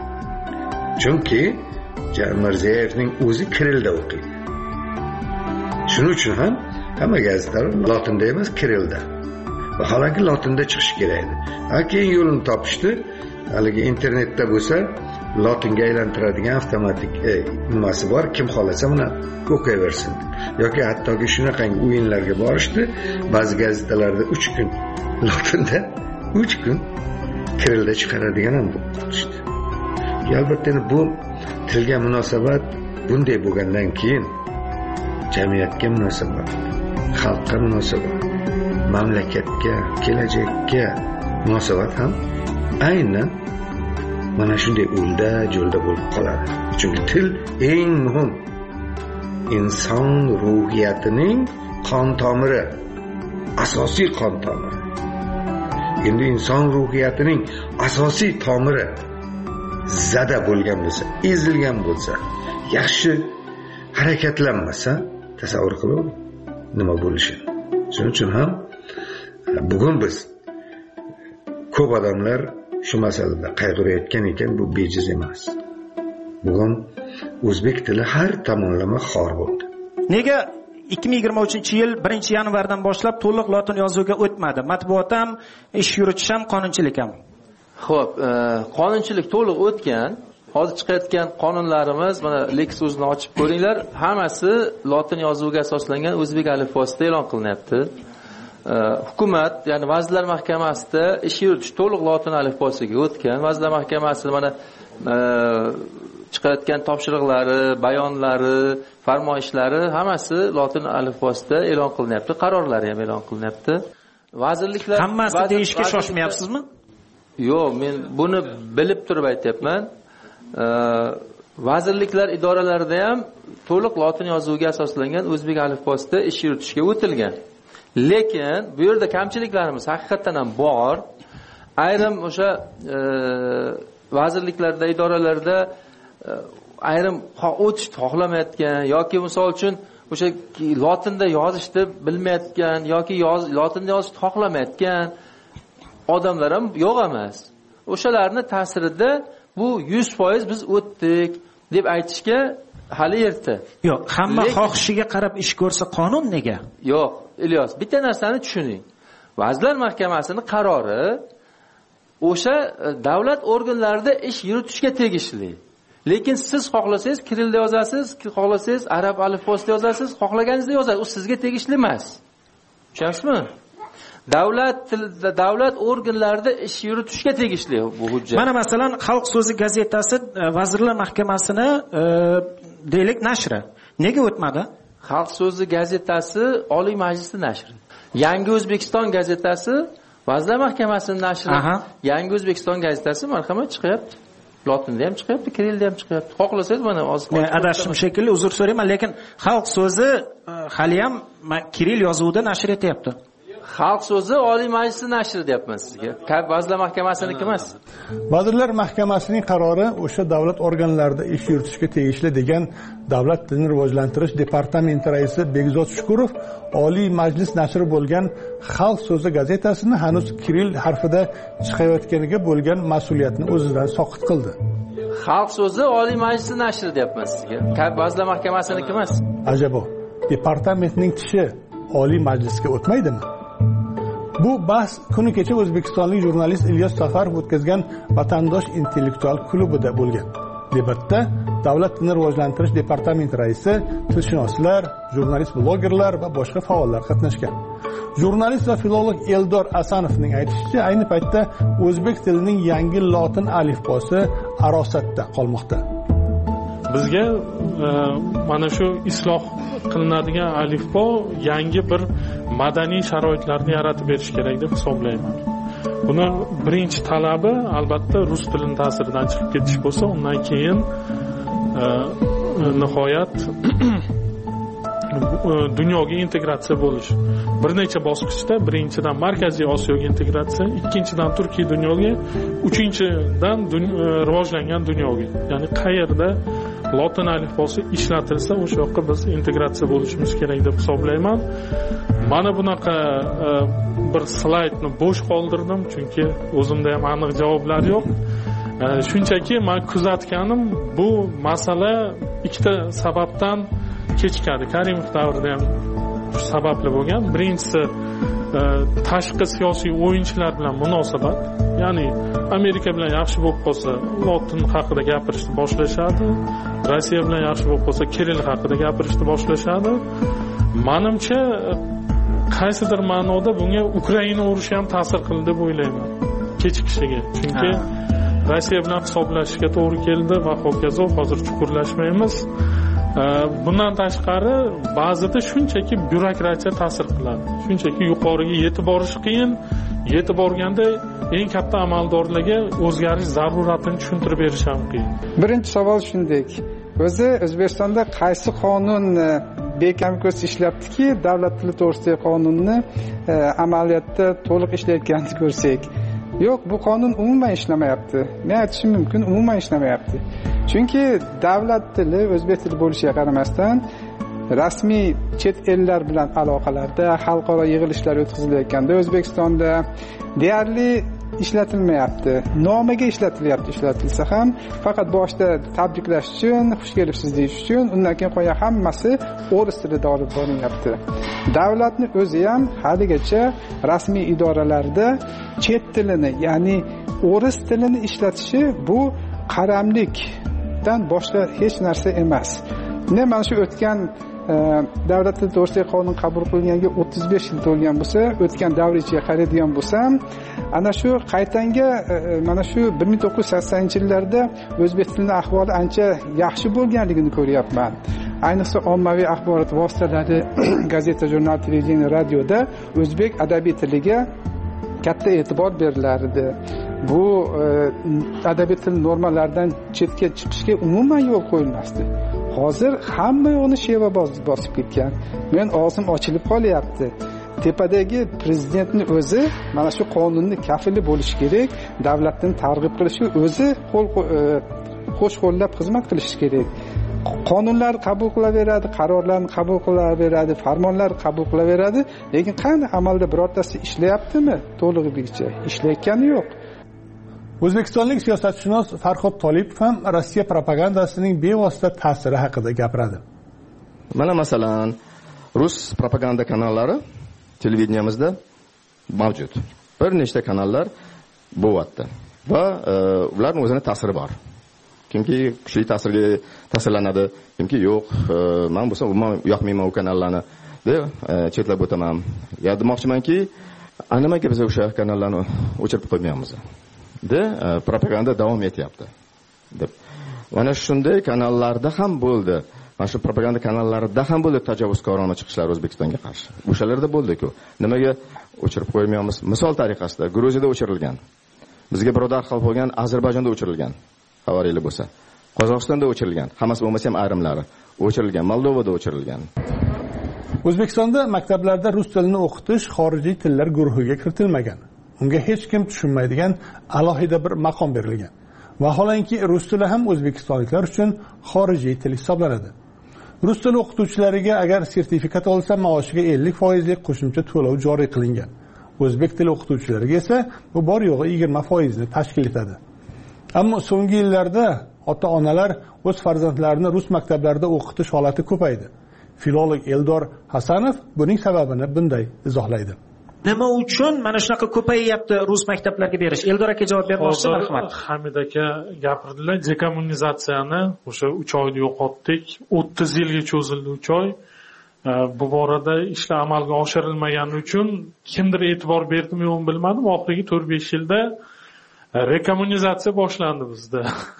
Chunki Mirziyoyevning o'zi kirilda o'qiydi. Shuning uchun ham hamma gazetalar lotinda emas, kirilda. Vaholanki lotinda chiqish kerak edi. Keyin yo'lini topishdi. Haligi internetda bo'lsa lotinga aylantiradigan avtomatik nimasi bor, kim xolasa buni o'qiyversin. Yoki hattoki shunaqangi o'yinlarga borishdi. Ba'zi gazetalarda 3 kun lotinda 3 kun kirilda chiqaradigan ham bo'lishdi. Albatta bu tilga munosabat bunday bo'lgandan keyin jamiyatga munosabat, xalqqa munosabat, mamlakatga, kelajakka munosabat ham aynan mana shunday o'lda jo'lda bo'lib qoladi. Chunki til eng muhim inson ruhiyatining qon tomiri, asosiy qon tomiri. Endi inson ruhiyatining asosiy tomiri zada bo'lgan bo'lsa, ezilgan bo'lsa, yaxshi harakatlanmasa tasavvur qiling nima bo'lishi. Shuning uchun ham bugun biz ko'p odamlar shu masalada qayg'urayotgan ekan, bu bejiz emas. Bugun o'zbek tili har tomonlama xor bo'ldi. Nega 2023-yil 1-yanvardan boshlab to'liq lotin yozuviga o'tmadi? Matbuot ham, ish yuritish ham, qonunchilik ham. Xo'p, qonunchilik to'liq o'tgan. Hozir chiqayotgan qonunlarimiz, mana Lex o'zini ochib ko'ringlar, hammasi lotin yozuviga asoslangan o'zbek alifbosida e'lon qilinyapti. Hukumat, ya'ni Vazirlar Mahkamasida ish yuritish to'liq lotin alifbosiga o'tgan. Vazirlar Mahkamasi mana chiqayotgan topshiriqlari, bayonlari, farmoyishlari hammasi lotin alifbosida e'lon qilinyapti. Qarorlari ham e'lon qilinyapti. Vazirliklar hammasi deyishga shoshmayapsizmi? Yo'q, men buni bilib turib aytyapman. Vazirliklar idoralarida ham to'liq lotin yozuviga asoslangan o'zbek alifbosida ish yuritishga o'tilgan. Lekin bu yerda kamchiliklarimiz haqiqatan ham bor. Ayrim o'sha vazirliklarda, idoralarda ayrim o'tishni xohlamayotgan yoki misol uchun o'sha lotinda yozishni bilmayotgan yoki lotinda yozishni xohlamayotgan odamlar ham yo'q emas. O'shalarni ta'sirida bu 100% biz o'tdik deb aytishga hali erta. Yo'q, hamma xohishiga qarab ish ko'rsa qonun nega? Yo'q, Ilyos, bitta narsani tushuning. Vazirlar Mahkamasining qarori o'sha davlat organlarida ish yuritishga tegishli. Lekin siz xohlasangiz kirilda yozasiz, xohlasangiz arab alifbosida yozasiz, xohlaganingizda yozasiz. U sizga tegishli emas. Tushunasizmi? Davlat organlarida ish yuritishga tegishli bu hujjat. Mana masalan, Xalq so'zi gazetasi Vazirlar Mahkamasini deylik nashri. Nega o'tmadi? Xalq so'zi gazetasi Oliy Majlisning nashri. Yangi O'zbekiston gazetasi Vazirlar Mahkamasining nashri. Yangi O'zbekiston gazetasi marhamat chiqyapti. Lotinda ham chiqyapti, kirilda ham chiqyapti. Xohlasangiz mana hozir adashim shekilli, uzr so'rayman, lekin Xalq so'zi hali ham kiril yozuvida nashr etyapti. Xalq so'zi Oliy Majlisning nashri deyapman sizga. Vazirlar Mahkamasiniki emas. Vazirlar Mahkamasining qarori o'sha davlat organlarida ish yuritishga tegishli degan Davlat tilini rivojlantirish departamenti raisi Begzod Shukurov Oliy Majlis nashri bo'lgan Xalq so'zi gazetasini hanuz kiril harfida chiqayotganiga bo'lgan mas'uliyatni o'zidan soqit qildi. Xalq so'zi Oliy Majlisning nashri deyapman sizga. Vazirlar Mahkamasiniki emas. Ajabo, departamentning tishi Oliy Majlisga o'tmaydimi? Bu bahs kuni kecha o'zbekistonlik jurnalist Ilyos Safarov o'tkazgan Vatandosh intellektual klubida bo'lgan. Debatda Davlat tilini rivojlantirish departamenti raisi, tilshunoslar, jurnalist blogerlar va boshqa faollar qatnashgan. Jurnalist va filolog Eldor Asanovning aytishicha, ayni paytda o'zbek tilining yangi lotin alifbosi arosatda qolmoqda. Bizga mana shu isloh qilinadigan alifbo yangi bir madaniy sharoitlarni yaratib berish kerak deb hisoblayman. Buni birinchi talabi albatta rus tilining ta'siridan chiqib ketish bo'lsa, undan keyin nihoyat dunyoga integratsiya bo'lish. Bir necha bosqichda, birinchidan Markaziy Osiyoga integratsiya, ikkinchidan Turkiya dunyoga, uchinchidan rivojlangan dunyoga. Ya'ni qayerda lotin alifbosi ishlatilsa, o'sha yoqqa biz integratsiya bo'lishimiz kerak deb hisoblayman. Mana bunaqa bir slaydni bo'sh qoldirdim, chunki o'zimda ham aniq javoblar yo'q. Shunchaki men kuzatganim, bu masala ikkita sababdan kechikadi. Karimov davrida ham shu sababli bo'lgan. Birinchisi tashqi siyosiy o'yinchilar bilan munosabat. Ya'ni Amerika bilan yaxshi bo'lib qolsa, lotin haqida gapirishni boshlashadi. Rossiya bilan yaxshi bo'lib qolsa, kiril haqida gapirishni boshlashadi. Menimcha qaysidir ma'noda bunga Ukraina urushi ham ta'sir qildi deb o'ylayman. Kechikishiga. Chunki Rossiya bilan hisoblashishga to'g'ri keldi va hokazo, hozir chuqurlashmaymiz. Bundan tashqari ba'zida shunchaki byurokratiya ta'sir qiladi. Shunchaki yuqoriga yetib borish qiyin. Yetib borganda eng katta amaldorlarga o'zgarish zaruratini tushuntirib berish ham qiyin. Birinchi savol shunday. O'zi O'zbekistonda qaysi qonun bekam ko'z ishlatdiki, davlat tili to'g'risidagi qonunni amaliyotda to'liq ishlayotganini ko'rsak. Yo'q, bu qonun umuman ishlamayapti. Men aytishim mumkin, umuman ishlamayapti. Chunki davlat tili o'zbek tili bo'lishiga qaramasdan rasmiy chet ellar bilan aloqalarda, xalqaro yig'ilishlar o'tkazilayotganda O'zbekistonda deyarli ishlatilmayapti. Nomiga ishlatilsa ham faqat boshda tabriklash uchun, xush kelibsiz deyish uchun, undan keyin qo'ya hammasi o'ris tilida olib borilyapti. Davlatning o'zi ham haligacha rasmiy idoralarda chet tilini, ya'ni o'ris tilini ishlatishi bu qaramlikdan boshqa hech narsa emas. Mana shu o'tgan davlat tili to'g'risidagi qonun qabul qilinganiga 35 yil to'lgan bo'lsa, o'tgan davr ichiga qaraydigan bo'lsam, ana shu qaytanga mana shu 1980-yillarda o'zbek tilining ahvoli ancha yaxshi bo'lganligini ko'ryapman. Ayniqsa ommaviy axborot vositalari, gazeta, jurnal, televideniya, radioda o'zbek adabiy tiliga katta e'tibor berilardi. Bu adabiy til normalaridan chetga chiqishga umuman yo'l qo'yilmasdi. Hozir hamma yo'qni sheva bosib ketgan. Men og'zim ochilib qolyapti. Tepadagi prezidentning o'zi mana shu qonunni kafili bo'lishi kerak, davlatni targ'ib qilishi o'zi qo'sh qo'llab xizmat qilishi kerak. Qonunlar qabul qilaveradi, qarorlarni qabul qilaveradi, farmonlar qabul qilaveradi, lekin qani amalda birortasi ishlayaptimi? To'lig'icha ishlayotgani yo'q. O'zbekistonlik siyosatshunos Farhod Tolipov ham Rossiya propagandasining bevosita ta'siri haqida gapiradi. Mana masalan, rus propaganda kanallari televideniyamizda mavjud. Bir nechta kanallar bo'lyapti va ularning o'zining ta'siri bor. Kimki kuchli ta'sirlanadi, kimki yo'q, men bo'lsa umuman yoqmayman u kanallarni deb chetlab o'taman. Ya demoqchimanki, nimaga biz o'sha kanallarni o'chirib qo'ymaymiz? De propaganda davom etyapti deb. Mana shunday kanallarda ham bo'ldi. Mana shu propaganda kanallarida ham bo'ldi tajovuzkorona chiqishlar O'zbekistonga qarshi. O'shalarda bo'ldi-ku. Nimaga o'chirib qo'ymaymiz? Misol tariqasida Gruziyada o'chirilgan. Bizga birodar xalq bo'lgan Ozarbayjonda o'chirilgan. Xabaringlar bo'lsa. Qozog'istonda o'chirilgan. Hammasi bo'lmasa ham ayrimlari o'chirilgan. Moldovada o'chirilgan. O'zbekistonda maktablarda rus tilini o'qitish xorijiy tillar guruhiga kiritilmagan. Unga hech kim tushunmaydigan alohida bir maqom berilgan. Vaholanki rus tili ham o'zbekistonliklar uchun xorijiy til hisoblanadi. Rus tili o'qituvchilariga agar sertifikat olsa, maoshiga 50% qo'shimcha to'lov joriy qilingan. O'zbek tili o'qituvchilariga esa bu bor yo'g'i 20% ni tashkil etadi. Ammo so'nggi yillarda ota-onalar o'z farzandlarini rus maktablarida o'qitish holati ko'paydi. Filolog Eldor Hasanov buning sababini bunday izohlaydi. Nima uchun mana shunaqa ko'payyapti rus maktablarga berish? Eldor aka javob bermoqchi, marhamat. Hamid aka gapirdilar, dekommunizatsiyani o'sha 3 oyda yo'qotdik, 30 yilga cho'zildi 3 oy. Bu borada ishlar amalga oshirilmagani uchun kimdir e'tibor berdimi yo'qmi bilmadim, oxirgi 4-5 yilda rekommunizatsiya boshlandi bizda.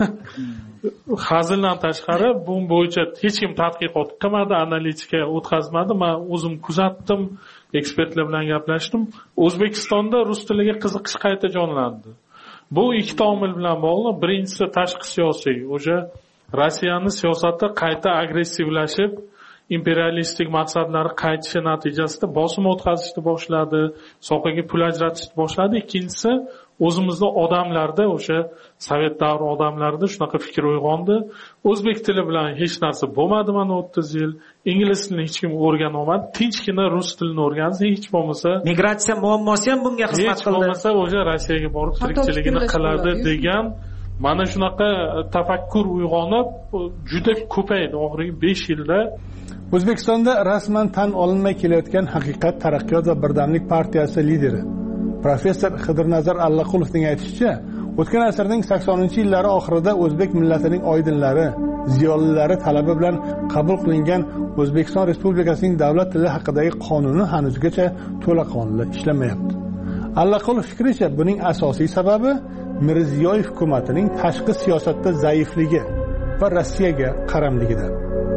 Hazildan tashqari bu bo'yicha hech kim tadqiqot qilmadi, analitika o'tkazmadi. Men o'zim kuzatdim, ekspertlar bilan gaplashdim. O'zbekistonda rus tiliga qiziqish qayta jonlandi. Bu ikki omil bilan bog'liq. Birinchisi tashqi siyosiy. O'sha Rossiyaning siyosati qayta agressivlashib, imperialistik maqsadlari qaytishi natijasida bosim o'tkazishni boshladi, sohaga pul ajratishni boshladi. Ikkinchisi o'zimizda odamlarda, o'sha sovet davri odamlarida shunaqa fikr uyg'ondi. O'zbek tili bilan hech narsa bo'lmadi mana 30 yil. Ingliz tilini hech kim o'rgana olmadi. Tinchgina rus tilini o'rgansa, hech bo'lmasa migratsiya muammosi ham bunga xizmat qildi. Hech bo'lmasa o'sha Rossiyaga borib tirikchiligini qiladi degan mana shunaqa tafakkur uyg'onib, juda ko'paydi oxirgi 5 yilda. O'zbekistonda rasman tan olinmay kelayotgan Haqiqat, Taraqqiyot va Birdamlik partiyasi lideri professor Xidirnazar Allaqulovning aytishicha, o'tgan asrning 80-yillari oxirida o'zbek millatining oydinlari, ziyolilari talabi bilan qabul qilingan O'zbekiston Respublikasining davlat tili haqidagi qonuni hanuzgacha to'laqonli ishlamayapti. Allaqulov fikricha, buning asosiy sababi Mirziyoyev hukumatining tashqi siyosatda zaifligi va Rossiyaga qaramligidir.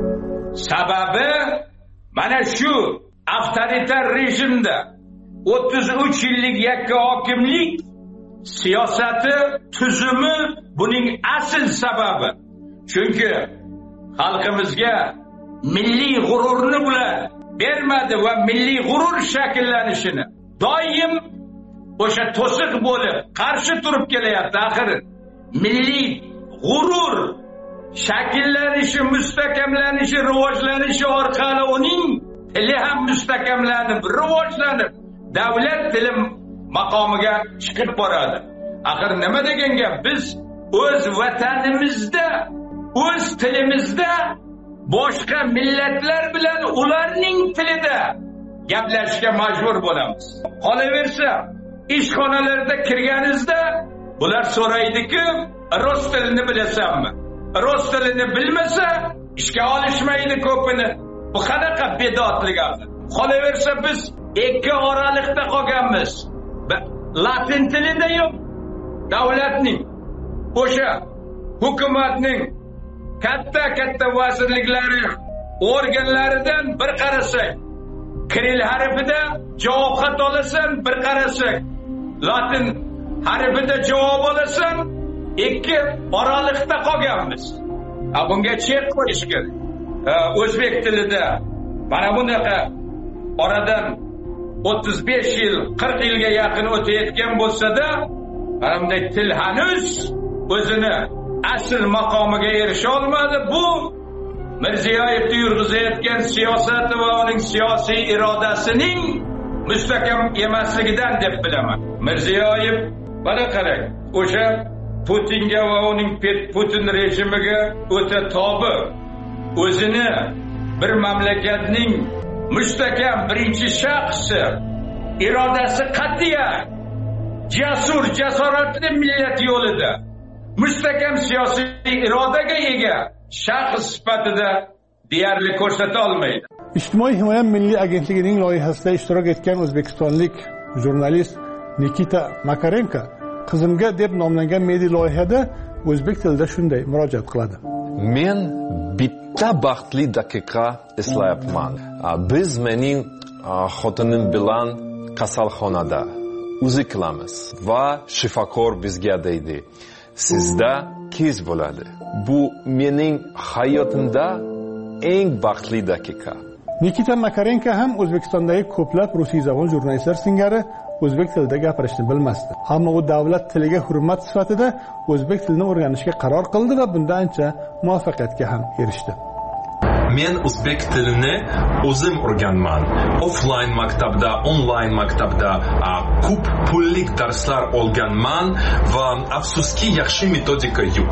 Sababi mana shu avtoritar rejimda 33 yillik yakka hokimlik siyosati tuzumi buning asl sababi. Chunki xalqimizga milliy g'ururni bular bermadi va milliy g'urur shakllanishini doim o'sha to'siq bo'lib qarshi turib kelyapti. Axir milliy g'urur shakllanishi, mustahkamlanishi, rivojlanishi orqali uning tili ham mustahkamlanib, rivojlanib, davlat tili maqomiga chiqib boradi. Axir nima degan gap? Biz o'z vatanimizda, o'z tilimizda boshqa millatlar bilan ularning tilida gaplashishga majbur bo'lamiz. Qolaversa, ishxonalarda kirganingizda bular so'raydi-ku, rus tilini bilasanmi? Rus tilini bilmasa ishga olishmaydi ko'pini. Bu qanaqa bedotlik edi? Qolaversa biz ikki oralikda qolganmiz. Latin tilida yo'q. Davlatning, o'sha hukumatning katta vazirliklari, organlaridan bir qarasak, Kiril harfida javob xat olasan, bir qarasak, Latin harfida javob olasan, ikki oralikda qolganmiz. Bunga chek qo'yish kerak. O'zbek tilida mana bunaqa oradan 35 yil, 40 yilga yaqin o'tayotgan bo'lsa-da, mana bunday til hanuz o'zini asl maqomiga erisha olmadi. Bu Mirziyoyev yurg'izayotgan siyosati va uning siyosiy irodasining mustahkam emasligidan deb bilaman. Mirziyoyev mana qarang, o'sha Putinga va uning Putin rejimiga o'ta tobi, o'zini bir mamlakatning mustahkam birinchi shaxsi, irodasi qat'iy, jasur, jasoratli millat yo'lida mustahkam siyosiy irodaga ega shaxs sifatida deyarli ko'rsata olmaydi. Ijtimoiy himoya milliy agentligining loyihasida ishtirok etgan o'zbekistonlik jurnalist Nikita Makarenko qizimga deb nomlangan media loyihada o'zbek tilida shunday murojaat qiladi. Men bitta baxtli daqiqa eslayapman. Biz mening xotinim bilan kasalxonada uzi qilamiz va shifokor bizga deydi: sizda qiz bo'ladi. Bu mening hayotimda eng baxtli daqiqa. Nikita Makarenko ham O'zbekistondagi ko'plab rusiyzabon jurnalistlar singari o'zbek tilida gapirishni bilmasdi. Ammo u davlat tiliga hurmat sifatida o'zbek tilini o'rganishga qaror qildi va bunda ancha muvaffaqiyatga ham erishdi. Men o'zbek tilini o'zim o'rganman. Offline maktabda, online maktabda ko'p pullik darslar olganman va afsuski yaxshi metodika yo'q.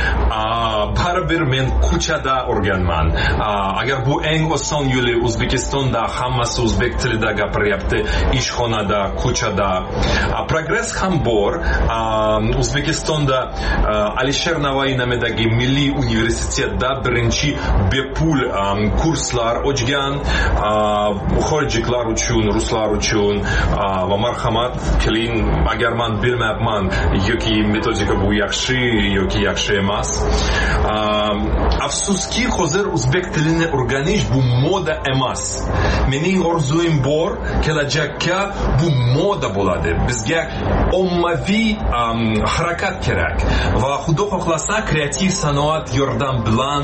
Baribir men ko'chada o'rganman. Agar bu eng oson yo'li, O'zbekistonda hammasi o'zbek tilida gapiryapti, ishxonada, ko'chada. Progress ham bor. O'zbekistonda Alisher Navoiy nomidagi Milliy universitetda birinchi bepul kurslar ochgan, xorijliklar uchun, ruslar uchun va marhamat qiling, agar men bilmayapman yoki metodika bu yaxshi yoki yaxshi emas. Afsuski hozir o'zbek tilini o'rganish bu moda emas. Mening orzuim bor, kelajakda bu moda bo'ladi. Bizga ommaviy harakat kerak va xudo xohlasa kreativ sanoat yordam bilan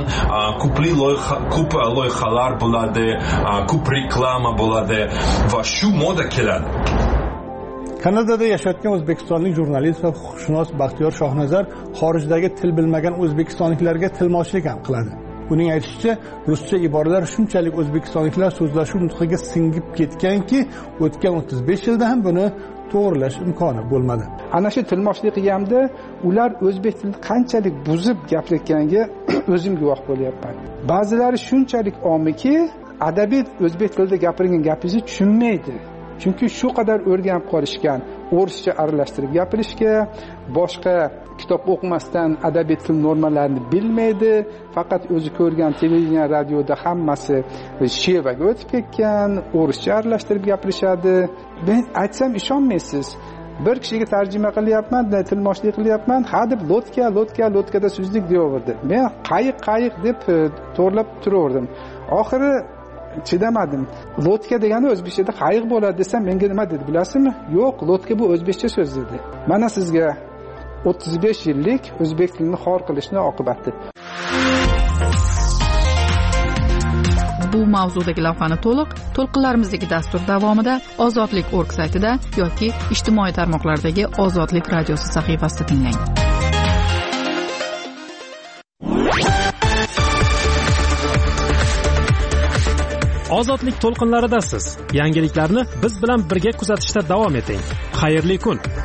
ko'p loyihalar bo'ladi, ko'p reklama bo'ladi va shu moda keladi. Kanadada yashayotgan o'zbekistonlik jurnalist va huquqshunos Baxtiyor Shohnazar xorijdagi til bilmagan o'zbekistonliklarga tilmochlik ham qiladi. Uning aytishicha, ruscha iboralar shunchalik o'zbekistonliklar so'zlashuv nutqiga singib ketganki, o'tgan 35 yilda ham buni to'g'rilash imkoni bo'lmadi. Ana shu tilmochlik qilganda ular o'zbek tilini qanchalik buzib gapirayotganiga o'zim guvoh bo'lyapman. Ba'zilari shunchalik omiki, adabiyot o'zbek tilida gapirgan gapingizni tushunmaydi. Chunki shu qadar o'rganib qolishgan, o'rischa aralashtirib gapirishga, boshqa kitob o'qimasdan adabiyot til normalarini bilmaydi. Faqat o'zi ko'rgan televideniya, radioda hammasi shevaga o'tib ketgan, o'rischa aralashtirib gapirishadi. Men aytsam ishonmaysiz. Bir kishiga tarjima qilyapman, tilmochlik qilyapman, ha deb lotkada so'zlik deyaverdi. Men qayiq deb to'g'rilab turaverdim. Oxiri chidamadim. Lotka degani o'zbekchada qayiq bo'ladi desam, menga nima dedi bilasizmi? Yo'q, lotka bu o'zbekcha so'z dedi. Mana sizga 35 yillik o'zbek tilini xor qilishning oqibati. Bu mavzudagi lavhani to'lqinlarimizdagi dastur davomida Ozodlik.org saytida yoki ijtimoiy tarmoqlardagi Ozodlik radiosi sahifasida tinglang. Ozodlik to'lqinlaridasiz. Yangiliklarni biz bilan birga kuzatishda davom eting. Xayrli kun.